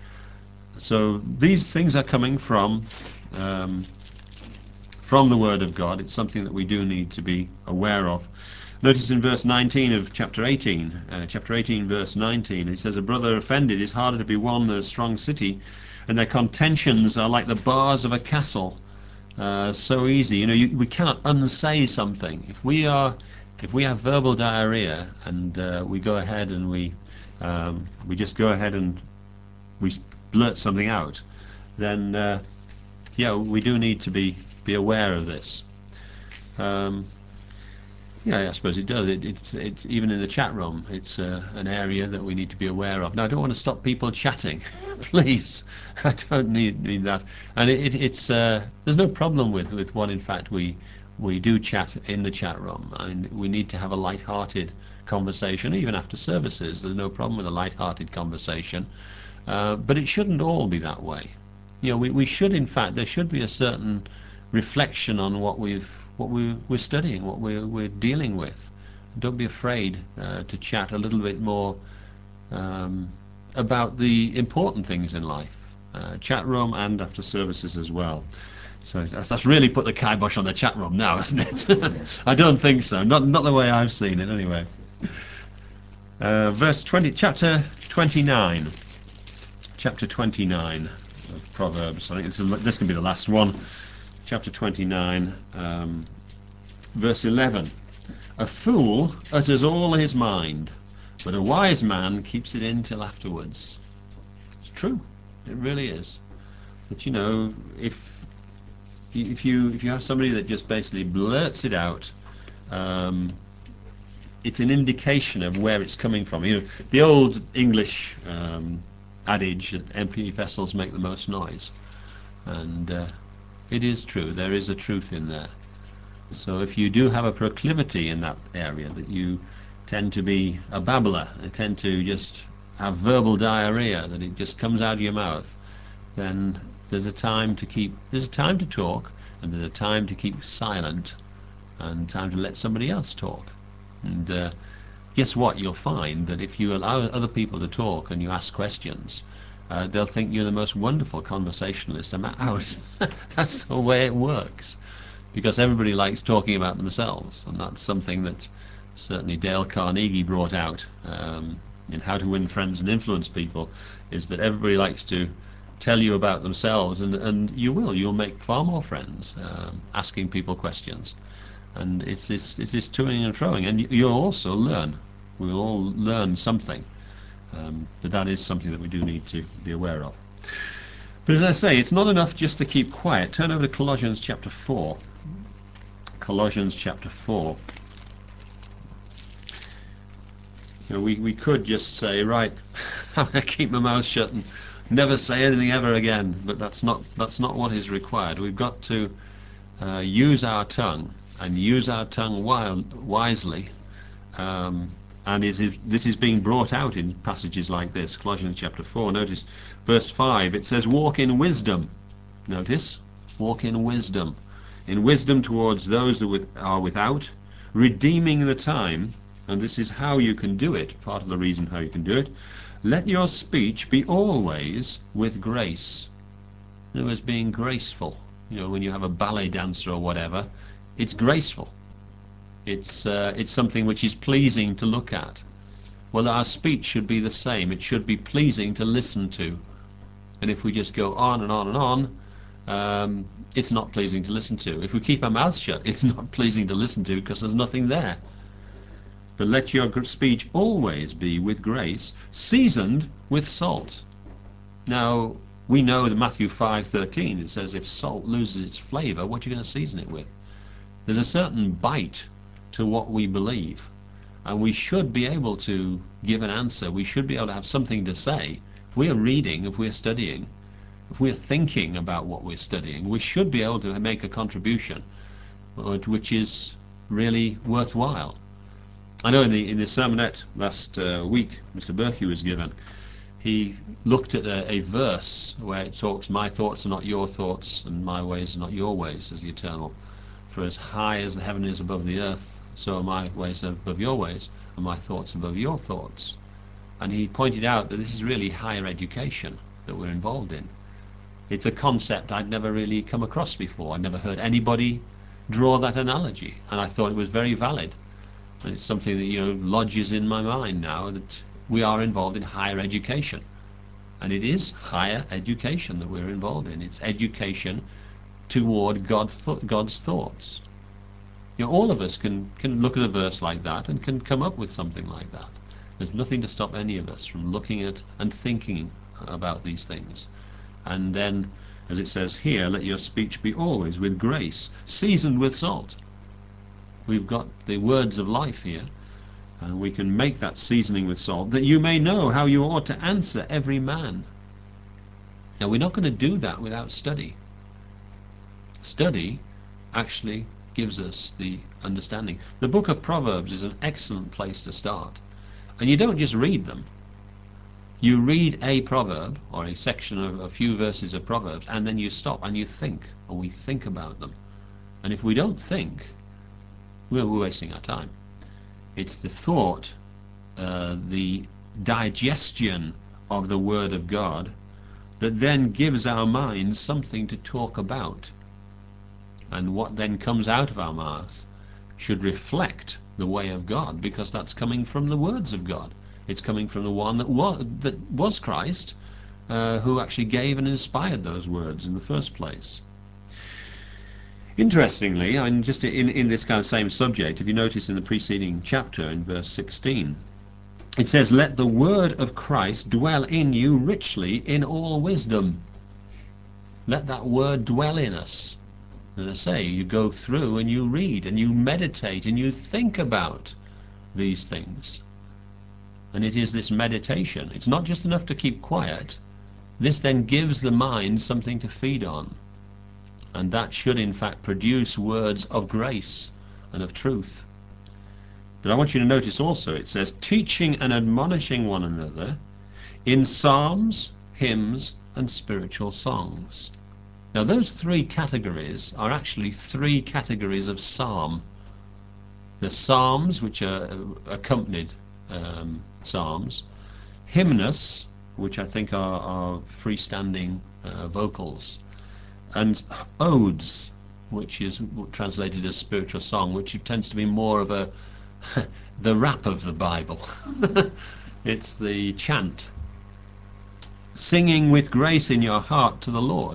So these things are coming from um, from the Word of God. It's something that we do need to be aware of. Notice in verse nineteen of chapter eighteen, uh, chapter eighteen verse nineteen, it says, a brother offended is harder to be won than a strong city, and their contentions are like the bars of a castle. Uh, so easy, you know, you, we cannot unsay something. If we are, if we have verbal diarrhea and uh, we go ahead and we, um, we just go ahead and we blurt something out, then uh, yeah, we do need to be be aware of this. Um, yeah, I suppose it does. It, it's it's even in the chat room. It's uh, an area that we need to be aware of. Now, I don't want to stop people chatting, please. I don't need need that. And it, it, it's uh, there's no problem with with what in fact we we do chat in the chat room. I mean, we need to have a light-hearted conversation even after services. There's no problem with a light-hearted conversation, uh, but it shouldn't all be that way. You know, we we should in fact there should be a certain reflection on what we've what we, we're studying, what we're, we're dealing with. Don't be afraid uh, to chat a little bit more um, about the important things in life. Uh, chat room and after services as well. So that's, that's really put the kibosh on the chat room now, hasn't it? I don't think so. Not not the way I've seen it, anyway. Uh, verse twenty, chapter twenty-nine. Chapter twenty-nine of Proverbs. I think this, is, this can be the last one. Chapter twenty-nine, um, verse eleven. A fool utters all his mind, but a wise man keeps it in till afterwards. It's true. It really is. But you know, if if you if you have somebody that just basically blurts it out, um, it's an indication of where it's coming from. You know, the old English um, adage that empty vessels make the most noise, and uh, it is true. There is a truth in there. So if you do have a proclivity in that area, that you tend to be a babbler, you tend to just have verbal diarrhea, that it just comes out of your mouth, then there's a time to keep, there's a time to talk, and there's a time to keep silent, and time to let somebody else talk. And uh, guess what? You'll find that if you allow other people to talk and you ask questions, uh, they'll think you're the most wonderful conversationalist about. That's the way it works. Because everybody likes talking about themselves, and that's something that certainly Dale Carnegie brought out um, in How to Win Friends and Influence People, is that everybody likes to tell you about themselves, and, and you will, you'll make far more friends um, asking people questions. And it's this, it's this toing and froing, and you'll also learn. We'll all learn something, um, but that is something that we do need to be aware of. But as I say, it's not enough just to keep quiet. Turn over to Colossians chapter four. Colossians chapter four. You know, we, we could just say, right, I'm going to keep my mouth shut and never say anything ever again, but that's not that's not what is required. We've got to uh, use our tongue, and use our tongue wild, wisely, um, and is it, this is being brought out in passages like this. Colossians chapter four, notice verse five, it says, walk in wisdom. Notice, walk in wisdom. In wisdom towards those that are without, redeeming the time, and this is how you can do it, part of the reason how you can do it. Let your speech be always with grace. In other words, being graceful. You know, when you have a ballet dancer or whatever, it's graceful. It's, uh, it's something which is pleasing to look at. Well, our speech should be the same. It should be pleasing to listen to. And if we just go on and on and on, um, it's not pleasing to listen to. If we keep our mouths shut, it's not pleasing to listen to because there's nothing there. But let your speech always be with grace, seasoned with salt. Now, we know that Matthew five thirteen, it says, if salt loses its flavour, what are you going to season it with? There's a certain bite to what we believe, and we should be able to give an answer. We should be able to have something to say. If we're reading, if we're studying, if we're thinking about what we're studying, we should be able to make a contribution which is really worthwhile? I know in the in the sermonette last uh, week, Mister Berkey was given, he looked at a, a verse where it talks, "My thoughts are not your thoughts, and my ways are not your ways," says the Eternal. "For as high as the heaven is above the earth, so are my ways above your ways, and my thoughts above your thoughts." And he pointed out that this is really higher education that we're involved in. It's a concept I'd never really come across before. I'd never heard anybody draw that analogy, and I thought it was very valid. And it's something that, you know, lodges in my mind now, that we are involved in higher education. And it is higher education that we're involved in. It's education toward God th God's thoughts. You know, all of us can, can look at a verse like that and can come up with something like that. There's nothing to stop any of us from looking at and thinking about these things. And then, as it says here, let your speech be always with grace, seasoned with salt. We've got the words of life here, and we can make that seasoning with salt, that you may know how you ought to answer every man. Now, we're not going to do that without study. Study actually gives us the understanding. The book of Proverbs is an excellent place to start. And you don't just read them. You read a proverb, or a section of a few verses of Proverbs, and then you stop and you think, and we think about them. And if we don't think, we're wasting our time. It's the thought, uh, the digestion of the Word of God that then gives our minds something to talk about. And what then comes out of our mouth should reflect the way of God, because that's coming from the words of God. It's coming from the one that was, that was Christ, uh, who actually gave and inspired those words in the first place. Interestingly, I mean, just in, in this kind of same subject, if you notice in the preceding chapter, in verse sixteen, it says, "Let the word of Christ dwell in you richly in all wisdom." Let that word dwell in us. And I say, you go through and you read and you meditate and you think about these things. And it is this meditation. It's not just enough to keep quiet. This then gives the mind something to feed on. And that should in fact produce words of grace and of truth. But I want you to notice also, it says, teaching and admonishing one another in psalms, hymns, and spiritual songs. Now those three categories are actually three categories of psalm. The psalms, which are accompanied um, psalms, hymnus, which I think are, are freestanding uh, vocals, and odes, which is translated as spiritual song, which tends to be more of a the rap of the Bible. It's the chant. Singing with grace in your heart to the Lord.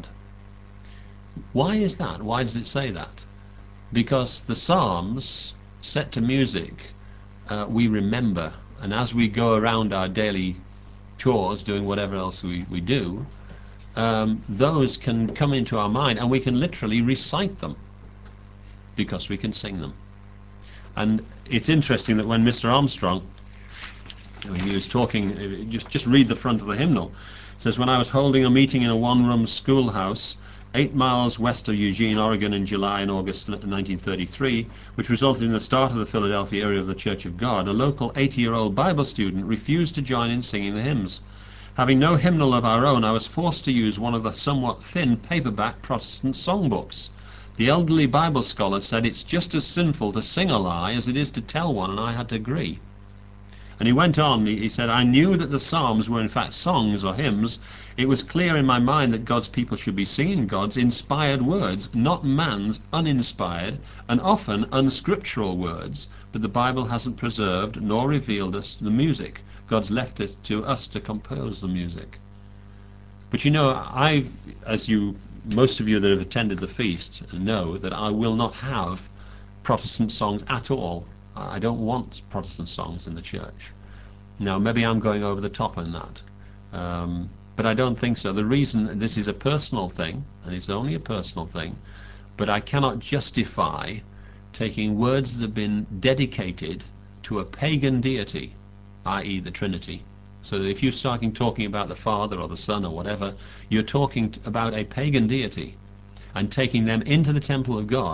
Why is that? Why does it say that? Because the Psalms, set to music, uh, we remember, and as we go around our daily chores, doing whatever else we, we do, um, those can come into our mind and we can literally recite them because we can sing them. And it's interesting that when Mister Armstrong, when he was talking, just, just read the front of the hymnal, it says, "When I was holding a meeting in a one-room schoolhouse eight miles west of Eugene, Oregon in July and August nineteen thirty-three, which resulted in the start of the Philadelphia area of the Church of God, a local eighty-year-old Bible student refused to join in singing the hymns. Having no hymnal of our own, I was forced to use one of the somewhat thin paperback Protestant songbooks. The elderly Bible scholar said it's just as sinful to sing a lie as it is to tell one, and I had to agree." And he went on, he said, "I knew that the Psalms were in fact songs or hymns. It was clear in my mind that God's people should be singing God's inspired words, not man's uninspired and often unscriptural words. But the Bible hasn't preserved nor revealed us the music. God's left it to us to compose the music." But you know, I, as you, most of you that have attended the feast know that I will not have Protestant songs at all. I don't want Protestant songs in the church. Now, maybe I'm going over the top on that, um, but I don't think so. The reason, this is a personal thing, and it's only a personal thing, but I cannot justify taking words that have been dedicated to a pagan deity, that is the Trinity. So that if you're starting talking about the Father or the Son or whatever, you're talking about a pagan deity and taking them into the temple of God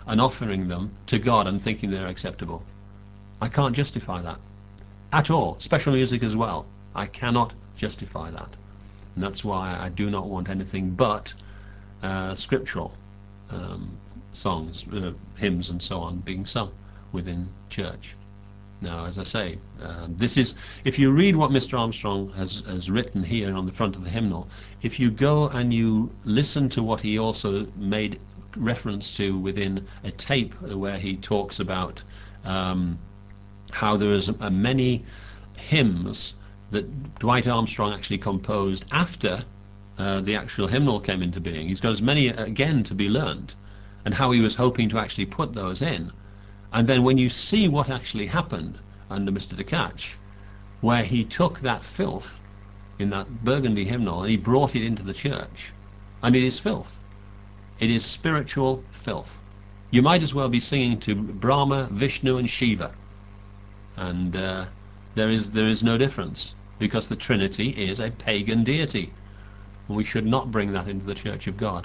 and offering them to God and thinking they're acceptable. I can't justify that at all. Special music as well. I cannot justify that. And that's why I do not want anything but uh, scriptural um, songs, uh, hymns and so on being sung within church. Now, as I say, uh, this is, if you read what Mister Armstrong has, has written here on the front of the hymnal, if you go and you listen to what he also made reference to within a tape where he talks about um, how there is a, a many hymns that Dwight Armstrong actually composed after uh, the actual hymnal came into being. He's got as many again to be learned, and how he was hoping to actually put those in. And then when you see what actually happened under Mister Tkach, where he took that filth in that Burgundy hymnal and he brought it into the church, and it is filth. It is spiritual filth. You might as well be singing to Brahma, Vishnu and Shiva, and uh, there is there is no difference, because the Trinity is a pagan deity, and we should not bring that into the Church of God.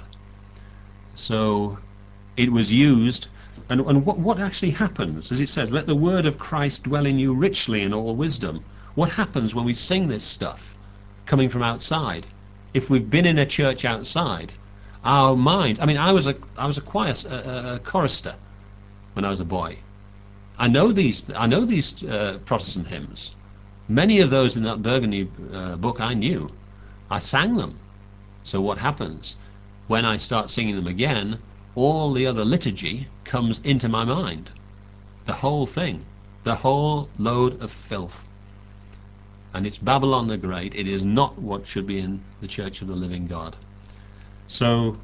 So it was used. And, and what, what actually happens, as it says, let the word of Christ dwell in you richly in all wisdom. What happens when we sing this stuff coming from outside? If we've been in a church outside, our mind, I mean, I was a, I was a choir, a, a chorister when I was a boy. I know these, I know these uh, Protestant hymns. Many of those in that Burgundy uh, book I knew. I sang them. So what happens? When I start singing them again, all the other liturgy comes into my mind. The whole thing. The whole load of filth. And it's Babylon the Great. It is not what should be in the Church of the Living God. So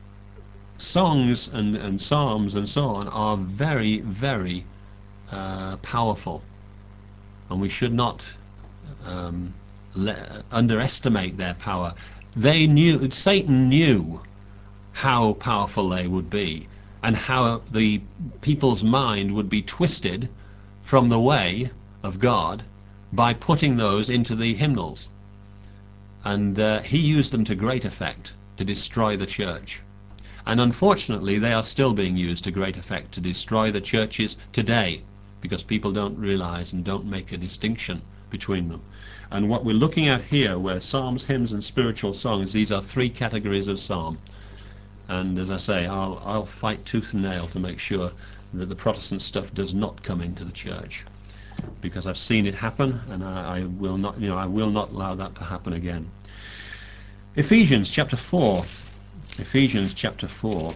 songs and, and psalms and so on are very, very uh, powerful. And we should not um, le- underestimate their power. They knew, Satan knew how powerful they would be, and how the people's mind would be twisted from the way of God by putting those into the hymnals. And uh, he used them to great effect to destroy the church. And unfortunately they are still being used to great effect to destroy the churches today, because people don't realize and don't make a distinction between them. And what we're looking at here, where psalms, hymns and spiritual songs, these are three categories of psalm. And as I say, I'll, I'll fight tooth and nail to make sure that the Protestant stuff does not come into the church, because I've seen it happen, and I, I will not, you know, I will not allow that to happen again. Ephesians chapter four. Ephesians chapter four.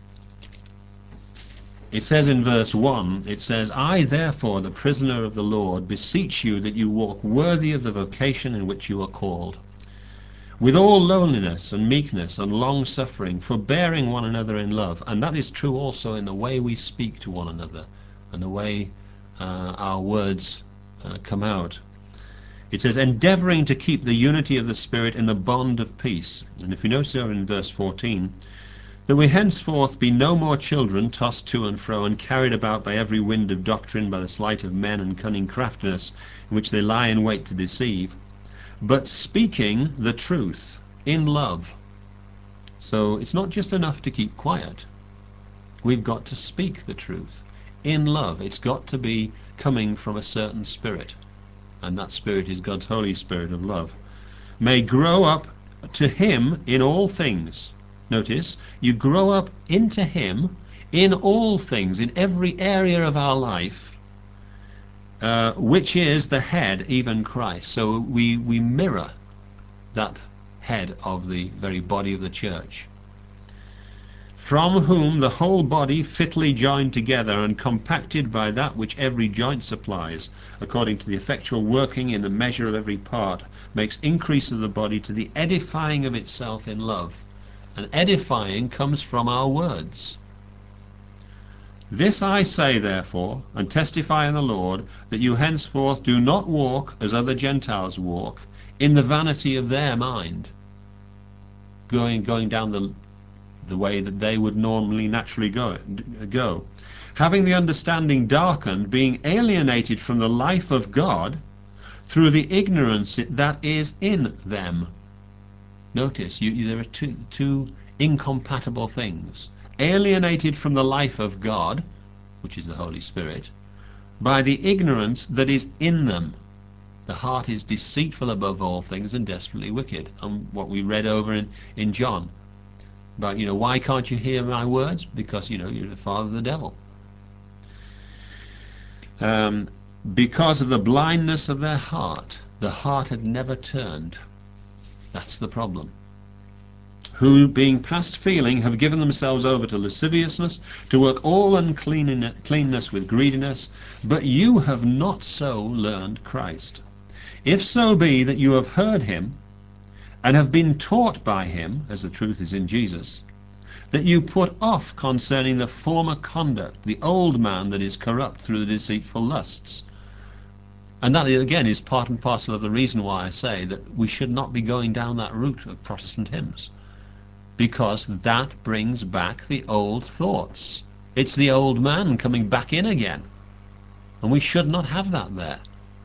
It says in verse one, it says, I therefore, the prisoner of the Lord, beseech you that you walk worthy of the vocation in which you are called, with all lowliness and meekness and long-suffering, forbearing one another in love. And that is true also in the way we speak to one another, and the way uh, our words uh, come out. It says, endeavouring to keep the unity of the Spirit in the bond of peace. And if you notice there in verse fourteen, that we henceforth be no more children, tossed to and fro, and carried about by every wind of doctrine, by the sleight of men and cunning craftiness, in which they lie in wait to deceive, but speaking the truth in love. So it's not just enough to keep quiet. We've got to speak the truth in love. It's got to be coming from a certain spirit, and that spirit is God's Holy Spirit of love. May grow up to him in all things. Notice, you grow up into him in all things, in every area of our life, uh, which is the head, even Christ. So we, we mirror that head of the very body of the church, from whom the whole body fitly joined together and compacted by that which every joint supplies, according to the effectual working in the measure of every part, makes increase of the body to the edifying of itself in love. And edifying comes from our words. This I say therefore, and testify in the Lord, that you henceforth do not walk as other Gentiles walk, in the vanity of their mind, going going down the the way that they would normally naturally go, go, having the understanding darkened, being alienated from the life of God through the ignorance that is in them. Notice, you, there are two, two incompatible things. alienated from the life of God, which is the Holy Spirit, by the ignorance that is in them. The heart is deceitful above all things and desperately wicked. And what we read over in, in John, about, you know, why can't you hear my words? Because, you know, you're the father of the devil. Um, because of the blindness of their heart. The heart had never turned. That's the problem. Who, being past feeling, have given themselves over to lasciviousness, to work all uncleanness with greediness. But you have not so learned Christ. If so be that you have heard him, and have been taught by him, as the truth is in Jesus, that you put off concerning the former conduct, the old man that is corrupt through the deceitful lusts. And that, again, is part and parcel of the reason why I say that we should not be going down that route of Protestant hymns, because that brings back the old thoughts. It's the old man coming back in again, and we should not have that there.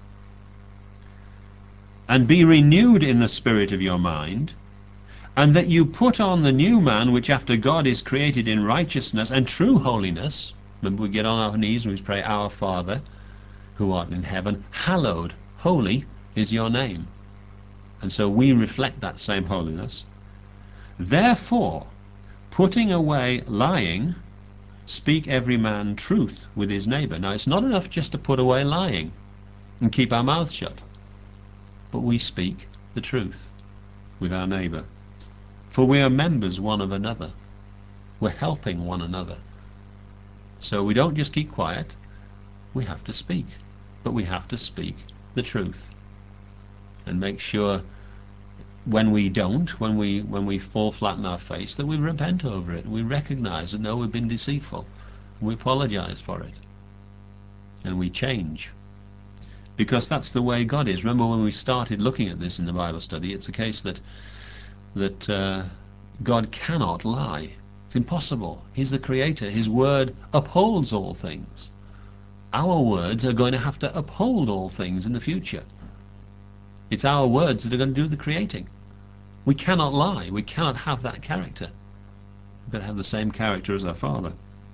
And be renewed in the spirit of your mind, and that you put on the new man, which after God is created in righteousness and true holiness. Remember, we get on our knees and we pray, Our Father, who art in heaven, hallowed, holy is your name. And so we reflect that same holiness. Therefore, putting away lying, speak every man truth with his neighbour. Now, it's not enough just to put away lying and keep our mouths shut, but we speak the truth with our neighbour. For we are members one of another. We're helping one another. So we don't just keep quiet, we have to speak. But we have to speak the truth. And make sure when we don't, when we when we fall flat on our face, that we repent over it. We recognize that no, we've been deceitful. We apologize for it. And we change. Because that's the way God is. Remember when we started looking at this in the Bible study, it's a case that that uh, God cannot lie. It's impossible. He's the creator. His word upholds all things. Our words are going to have to uphold all things in the future. It's our words that are going to do the creating. We cannot lie. We cannot have that character. We've got to have the same character as our Father.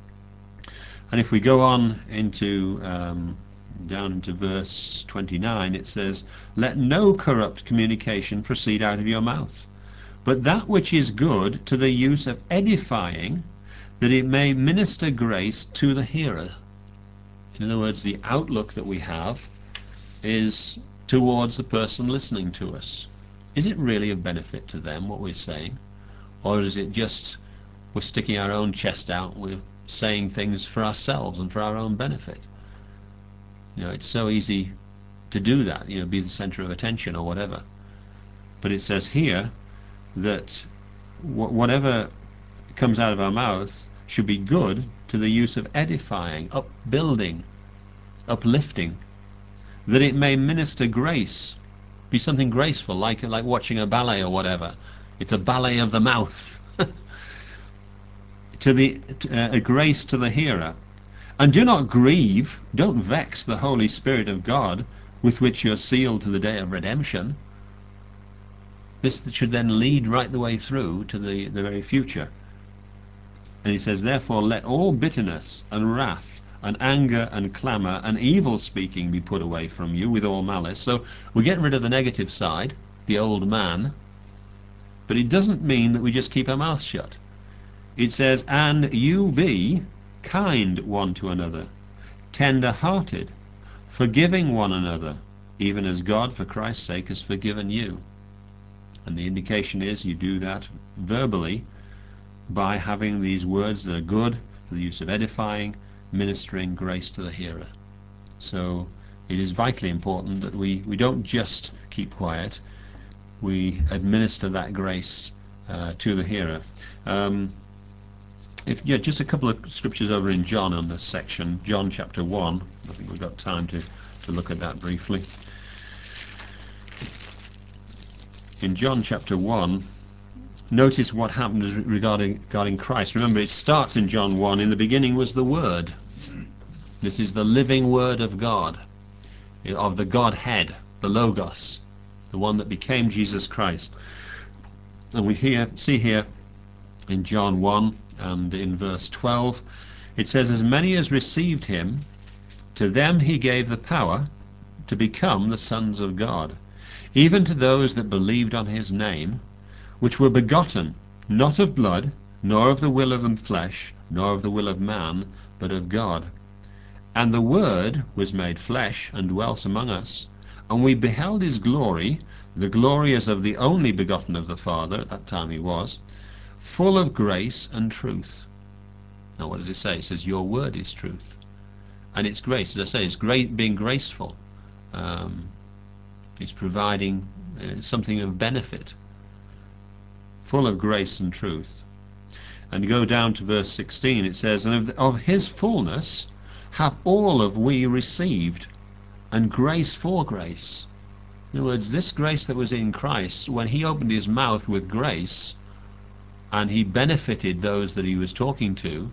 And if we go on into um, down into verse twenty-nine, it says, Let no corrupt communication proceed out of your mouth, but that which is good to the use of edifying, that it may minister grace to the hearer. In other words, the outlook that we have is towards the person listening to us. Is it really of benefit to them, what we're saying? Or is it just we're sticking our own chest out, we're saying things for ourselves and for our own benefit? You know, it's so easy to do that, you know, be the center of attention or whatever. But it says here that wh whatever comes out of our mouth should be good to the use of edifying, upbuilding, uplifting, that it may minister grace, be something graceful, like like watching a ballet or whatever. It's a ballet of the mouth. to the uh, a grace to the hearer. And do not grieve, don't vex the Holy Spirit of God, with which you're sealed to the day of redemption. This should then lead right the way through to the, the very future. And he says, Therefore let all bitterness and wrath and anger and clamour and evil speaking be put away from you with all malice. So we get rid of the negative side, the old man, but it doesn't mean that we just keep our mouths shut. It says, And you be kind one to another, tender-hearted, forgiving one another, even as God for Christ's sake has forgiven you. And the indication is you do that verbally by having these words that are good for the use of edifying, ministering grace to the hearer. So it is vitally important that we, we don't just keep quiet, we administer that grace uh, to the hearer. Um, if yeah, just a couple of scriptures over in John on this section, John chapter one. I think we've got time to, to look at that briefly. In John chapter one, notice what happened regarding, regarding Christ. Remember, it starts in John one, in the beginning was the Word. This is the living Word of God, of the Godhead, the Logos, the one that became Jesus Christ. And we here see here in John one and in verse twelve, it says, as many as received him, to them he gave the power to become the sons of God, even to those that believed on his name, which were begotten not of blood, nor of the will of the flesh, nor of the will of man, but of God. And the Word was made flesh and dwelt among us, and we beheld his glory, the glory as of the only begotten of the Father, at that time he was, full of grace and truth. Now what does it say? It says, your word is truth. And it's grace, as I say, it's great, being graceful. Um, it's providing uh, something of benefit, full of grace and truth. And go down to verse sixteen, it says, and of, of his fullness have all of we received, and grace for grace. In other words, this grace that was in Christ, when he opened his mouth with grace, and he benefited those that he was talking to,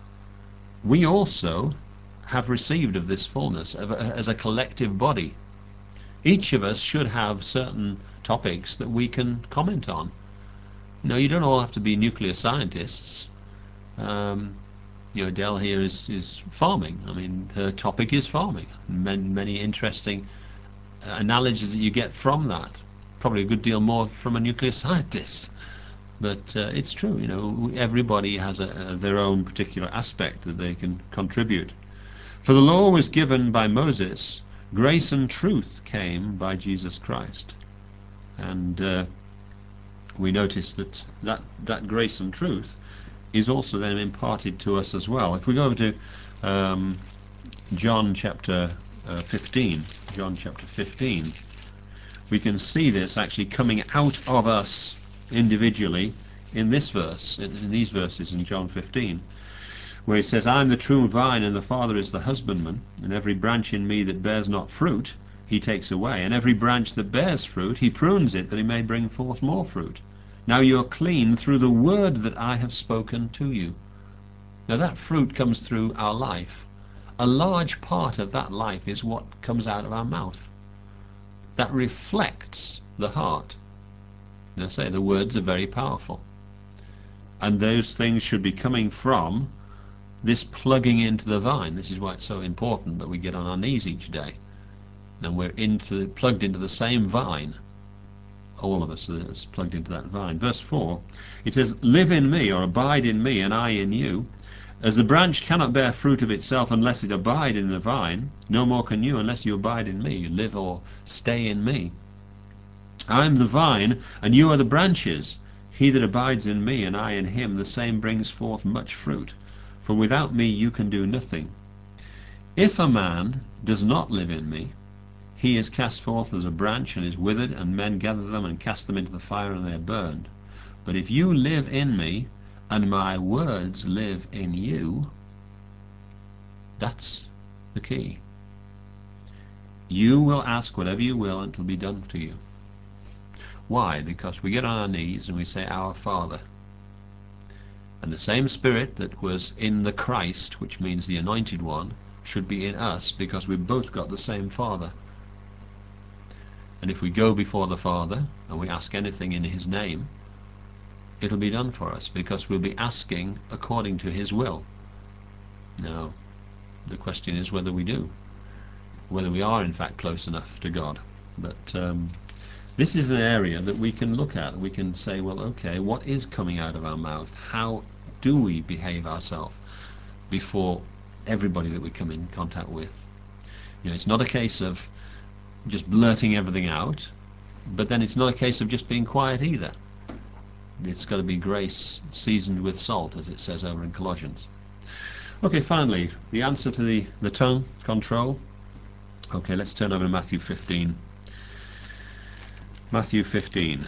we also have received of this fullness as a collective body. Each of us should have certain topics that we can comment on. You know, you don't all have to be nuclear scientists. Um, you know, Dell here is, is farming. I mean, her topic is farming. Many, many interesting analogies that you get from that. Probably a good deal more from a nuclear scientist. But uh, it's true, you know, everybody has a, a, their own particular aspect that they can contribute. For the law was given by Moses, grace and truth came by Jesus Christ. And uh, we notice that, that that grace and truth is also then imparted to us as well. If we go over to um, John chapter uh, fifteen, John chapter fifteen, we can see this actually coming out of us individually in this verse, in, in these verses in John fifteen, where he says, I am the true vine, and the Father is the husbandman, and every branch in me that bears not fruit he takes away, and every branch that bears fruit he prunes it, that he may bring forth more fruit. Now you are clean through the word that I have spoken to you. Now that fruit comes through our life. A large part of that life is what comes out of our mouth. That reflects the heart. As I say, the words are very powerful. And those things should be coming from this plugging into the vine. This is why it's so important that we get on our knees each day. And we're into, plugged into the same vine. All of us are plugged into that vine. Verse four, it says, live in me, or abide in me, and I in you. As the branch cannot bear fruit of itself unless it abide in the vine, no more can you unless you abide in me. You live or stay in me. I am the vine, and you are the branches. He that abides in me, and I in him, the same brings forth much fruit. For without me you can do nothing. If a man does not live in me, he is cast forth as a branch and is withered, and men gather them and cast them into the fire, and they are burned. But if you live in me, and my words live in you, that's the key. You will ask whatever you will, and it will be done to you. Why? Because we get on our knees and we say, Our Father. And the same Spirit that was in the Christ, which means the Anointed One, should be in us, because we've both got the same Father. And if we go before the Father and we ask anything in his name, it'll be done for us, because we'll be asking according to his will. Now, the question is whether we do, whether we are in fact close enough to God. But um, this is an area that we can look at. We can say, well, okay, what is coming out of our mouth? How do we behave ourselves before everybody that we come in contact with? You know, it's not a case of just blurting everything out, but then it's not a case of just being quiet either. It's got to be grace seasoned with salt, as it says over in Colossians. Okay, finally, the answer to the, the tongue control. Okay, let's turn over to Matthew fifteen. Matthew fifteen.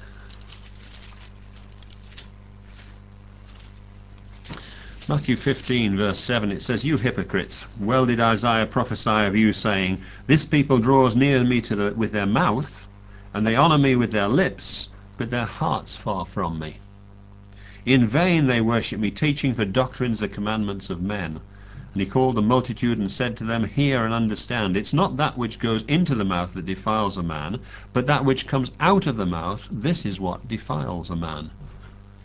Matthew fifteen, verse seven, it says, You hypocrites, well did Isaiah prophesy of you, saying, This people draws near me to the, with their mouth, and they honour me with their lips, but their heart's far from me. In vain they worship me, teaching for doctrines the commandments of men. And he called the multitude and said to them, Hear and understand. It's not that which goes into the mouth that defiles a man, but that which comes out of the mouth, this is what defiles a man.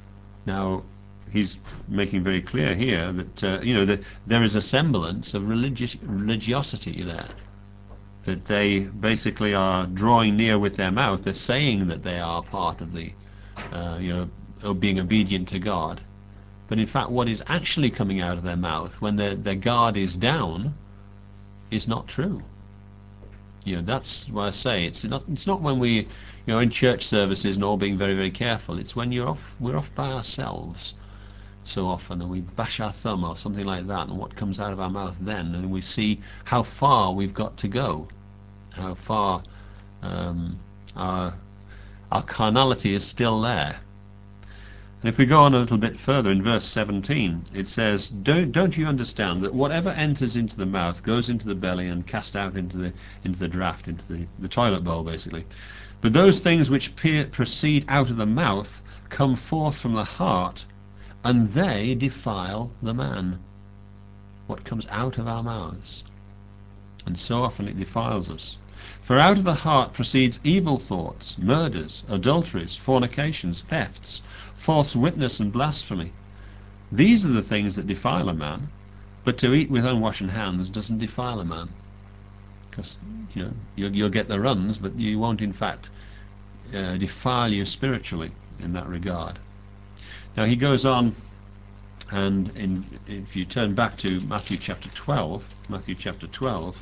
Now, he's making very clear here that uh, you know that there is a semblance of religious religiosity there. That they basically are drawing near with their mouth. They're saying that they are part of the, uh, you know, of being obedient to God. But in fact, what is actually coming out of their mouth when their their guard is down is not true. You know, that's why I say it's not it's not when we, you know, in church services and all being very very careful. It's when you're off we're off by ourselves so often, and we bash our thumb or something like that, and what comes out of our mouth then, and we see how far we've got to go, how far um, our our carnality is still there. And if we go on a little bit further in verse seventeen, it says, don't, don't you understand that whatever enters into the mouth goes into the belly and cast out into the into the draft, into the, the toilet bowl basically. But those things which peer, proceed out of the mouth come forth from the heart, and they defile the man. What comes out of our mouths. And so often it defiles us. For out of the heart proceeds evil thoughts, murders, adulteries, fornications, thefts, false witness, and blasphemy. These are the things that defile a man, but to eat with unwashen hands doesn't defile a man. Because, you know, you'll, you'll get the runs, but you won't in fact uh, defile you spiritually in that regard. Now he goes on, and in, if you turn back to Matthew chapter twelve, Matthew chapter twelve,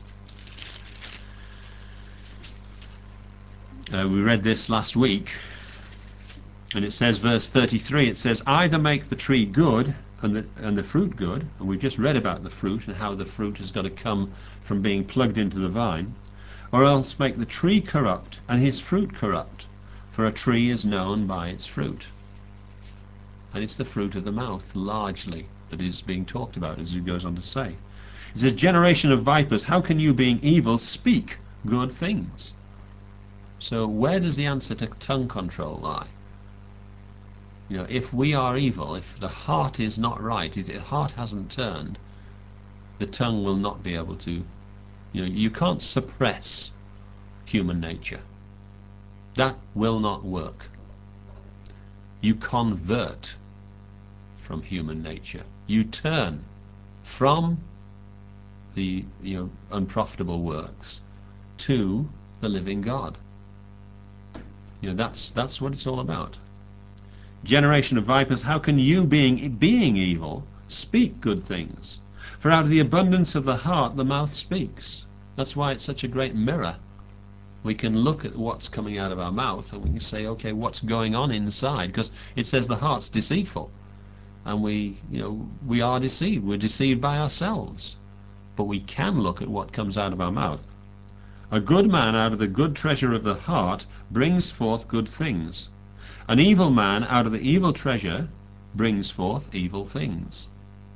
uh, we read this last week, and it says, verse thirty-three, it says, either make the tree good and the, and the fruit good, and we've just read about the fruit and how the fruit has got to come from being plugged into the vine, or else make the tree corrupt and his fruit corrupt, for a tree is known by its fruit. And it's the fruit of the mouth, largely, that is being talked about, as he goes on to say. It says, generation of vipers, how can you, being evil, speak good things? So where does the answer to tongue control lie? You know, if we are evil, if the heart is not right, if the heart hasn't turned, the tongue will not be able to, you know, you can't suppress human nature. That will not work. You convert from human nature. You turn from the, you know, unprofitable works to the living God. You know, that's that's what it's all about. Generation of vipers, how can you, being being evil, speak good things? For out of the abundance of the heart the mouth speaks. That's why it's such a great mirror. We can look at what's coming out of our mouth and we can say, okay, what's going on inside? Because it says the heart's deceitful. And we, you know, we are deceived. We're deceived by ourselves. But we can look at what comes out of our mouth. A good man out of the good treasure of the heart brings forth good things. An evil man out of the evil treasure brings forth evil things.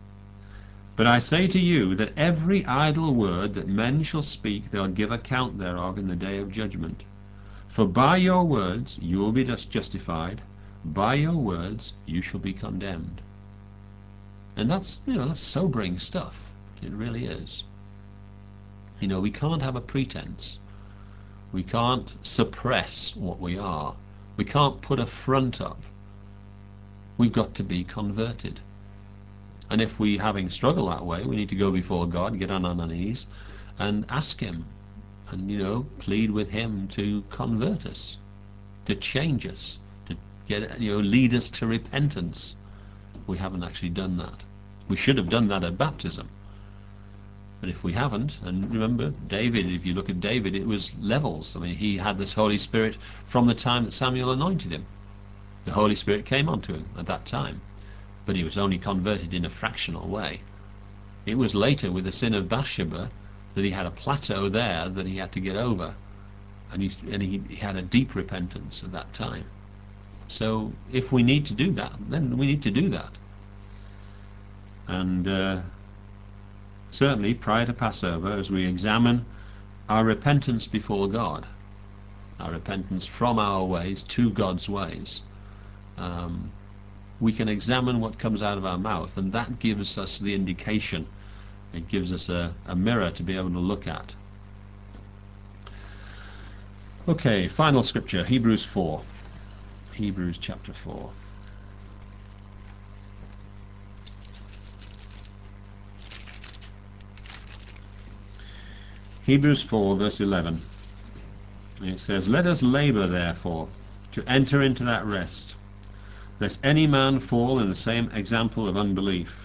But I say to you that every idle word that men shall speak, they'll give account thereof in the day of judgment. For by your words you will be justified, by your words you shall be condemned. And that's, you know, that's sobering stuff. It really is. You know, we can't have a pretense. We can't suppress what we are. We can't put a front up. We've got to be converted. And if we having struggle that way, we need to go before God, get on our knees and ask him, and, you know, plead with him to convert us, to change us, to get, you know, lead us to repentance. We haven't actually done that. We should have done that at baptism. But if we haven't, and remember, David, if you look at David, it was levels. I mean, he had this Holy Spirit from the time that Samuel anointed him. The Holy Spirit came onto him at that time. But he was only converted in a fractional way. It was later with the sin of Bathsheba that he had a plateau there that he had to get over. And, he, and he, he had a deep repentance at that time. So if we need to do that, then we need to do that. And uh, certainly prior to Passover, as we examine our repentance before God, our repentance from our ways to God's ways, um, we can examine what comes out of our mouth, and that gives us the indication. It gives us a, a mirror to be able to look at. Okay, final scripture, Hebrews four. Hebrews chapter four. Hebrews four verse eleven. It says, "Let us labor therefore to enter into that rest, lest any man fall in the same example of unbelief."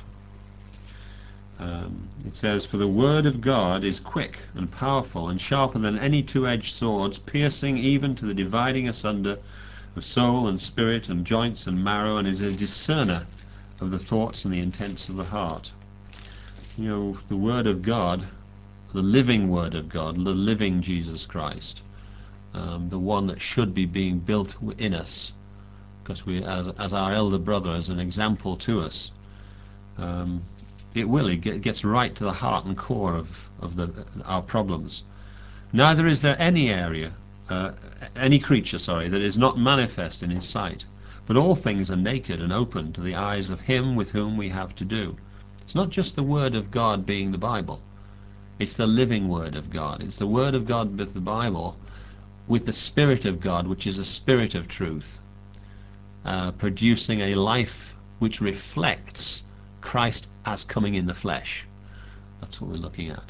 Um, it says, "For the word of God is quick and powerful and sharper than any two-edged swords, piercing even to the dividing asunder of soul and spirit and joints and marrow, and is a discerner of the thoughts and the intents of the heart." You know, the word of God, the living word of God, the living Jesus Christ, um, the one that should be being built in us, because we, as, as our elder brother, as an example to us, um, it will, it get, gets right to the heart and core of, of the, our problems. "Neither is there any area, uh, any creature, sorry, that is not manifest in his sight, but all things are naked and open to the eyes of him with whom we have to do." It's not just the word of God being the Bible, it's the living word of God. It's the word of God with the Bible, with the Spirit of God, which is a spirit of truth, uh, producing a life which reflects Christ as coming in the flesh. That's what we're looking at.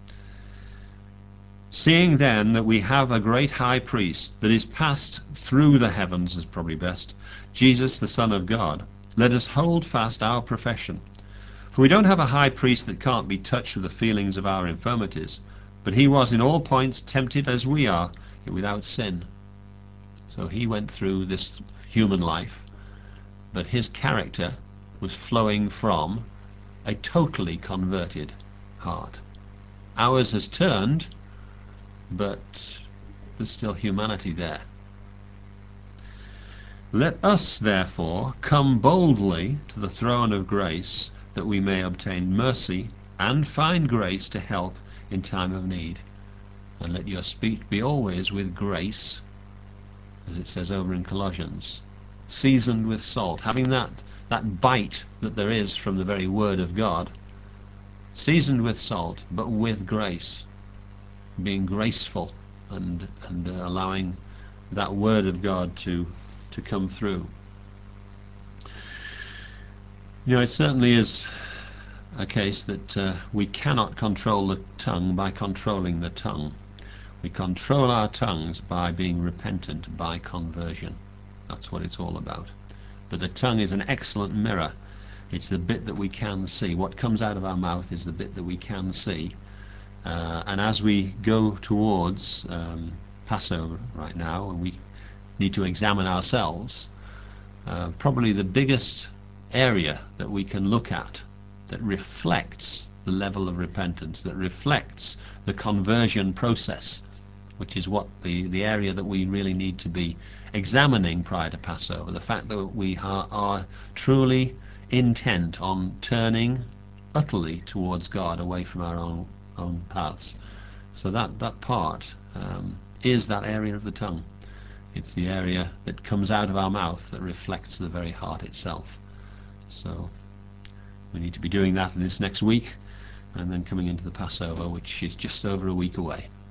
"Seeing then that we have a great high priest that is passed through the heavens," is probably best, "Jesus the Son of God, let us hold fast our profession. For we don't have a high priest that can't be touched with the feelings of our infirmities, but he was in all points tempted as we are, yet without sin." So he went through this human life, but his character was flowing from a totally converted heart. Ours has turned, but there's still humanity there. "Let us therefore come boldly to the throne of grace, that we may obtain mercy and find grace to help in time of need. And let your speech be always with grace," as it says over in Colossians, "seasoned with salt," having that, that bite that there is from the very word of God, seasoned with salt, but with grace, being graceful and, and uh, allowing that word of God to, to come through. You know, it certainly is a case that uh, we cannot control the tongue by controlling the tongue. We control our tongues by being repentant, by conversion. That's what it's all about. But the tongue is an excellent mirror. It's the bit that we can see. What comes out of our mouth is the bit that we can see. Uh, and as we go towards um, Passover right now, and we need to examine ourselves, uh, probably the biggest area that we can look at that reflects the level of repentance, that reflects the conversion process, which is what the, the area that we really need to be examining prior to Passover, the fact that we are, are truly intent on turning utterly towards God, away from our own, own paths. So that, that part um, is that area of the tongue. It's the area that comes out of our mouth that reflects the very heart itself. So we need to be doing that in this next week, and then coming into the Passover, which is just over a week away.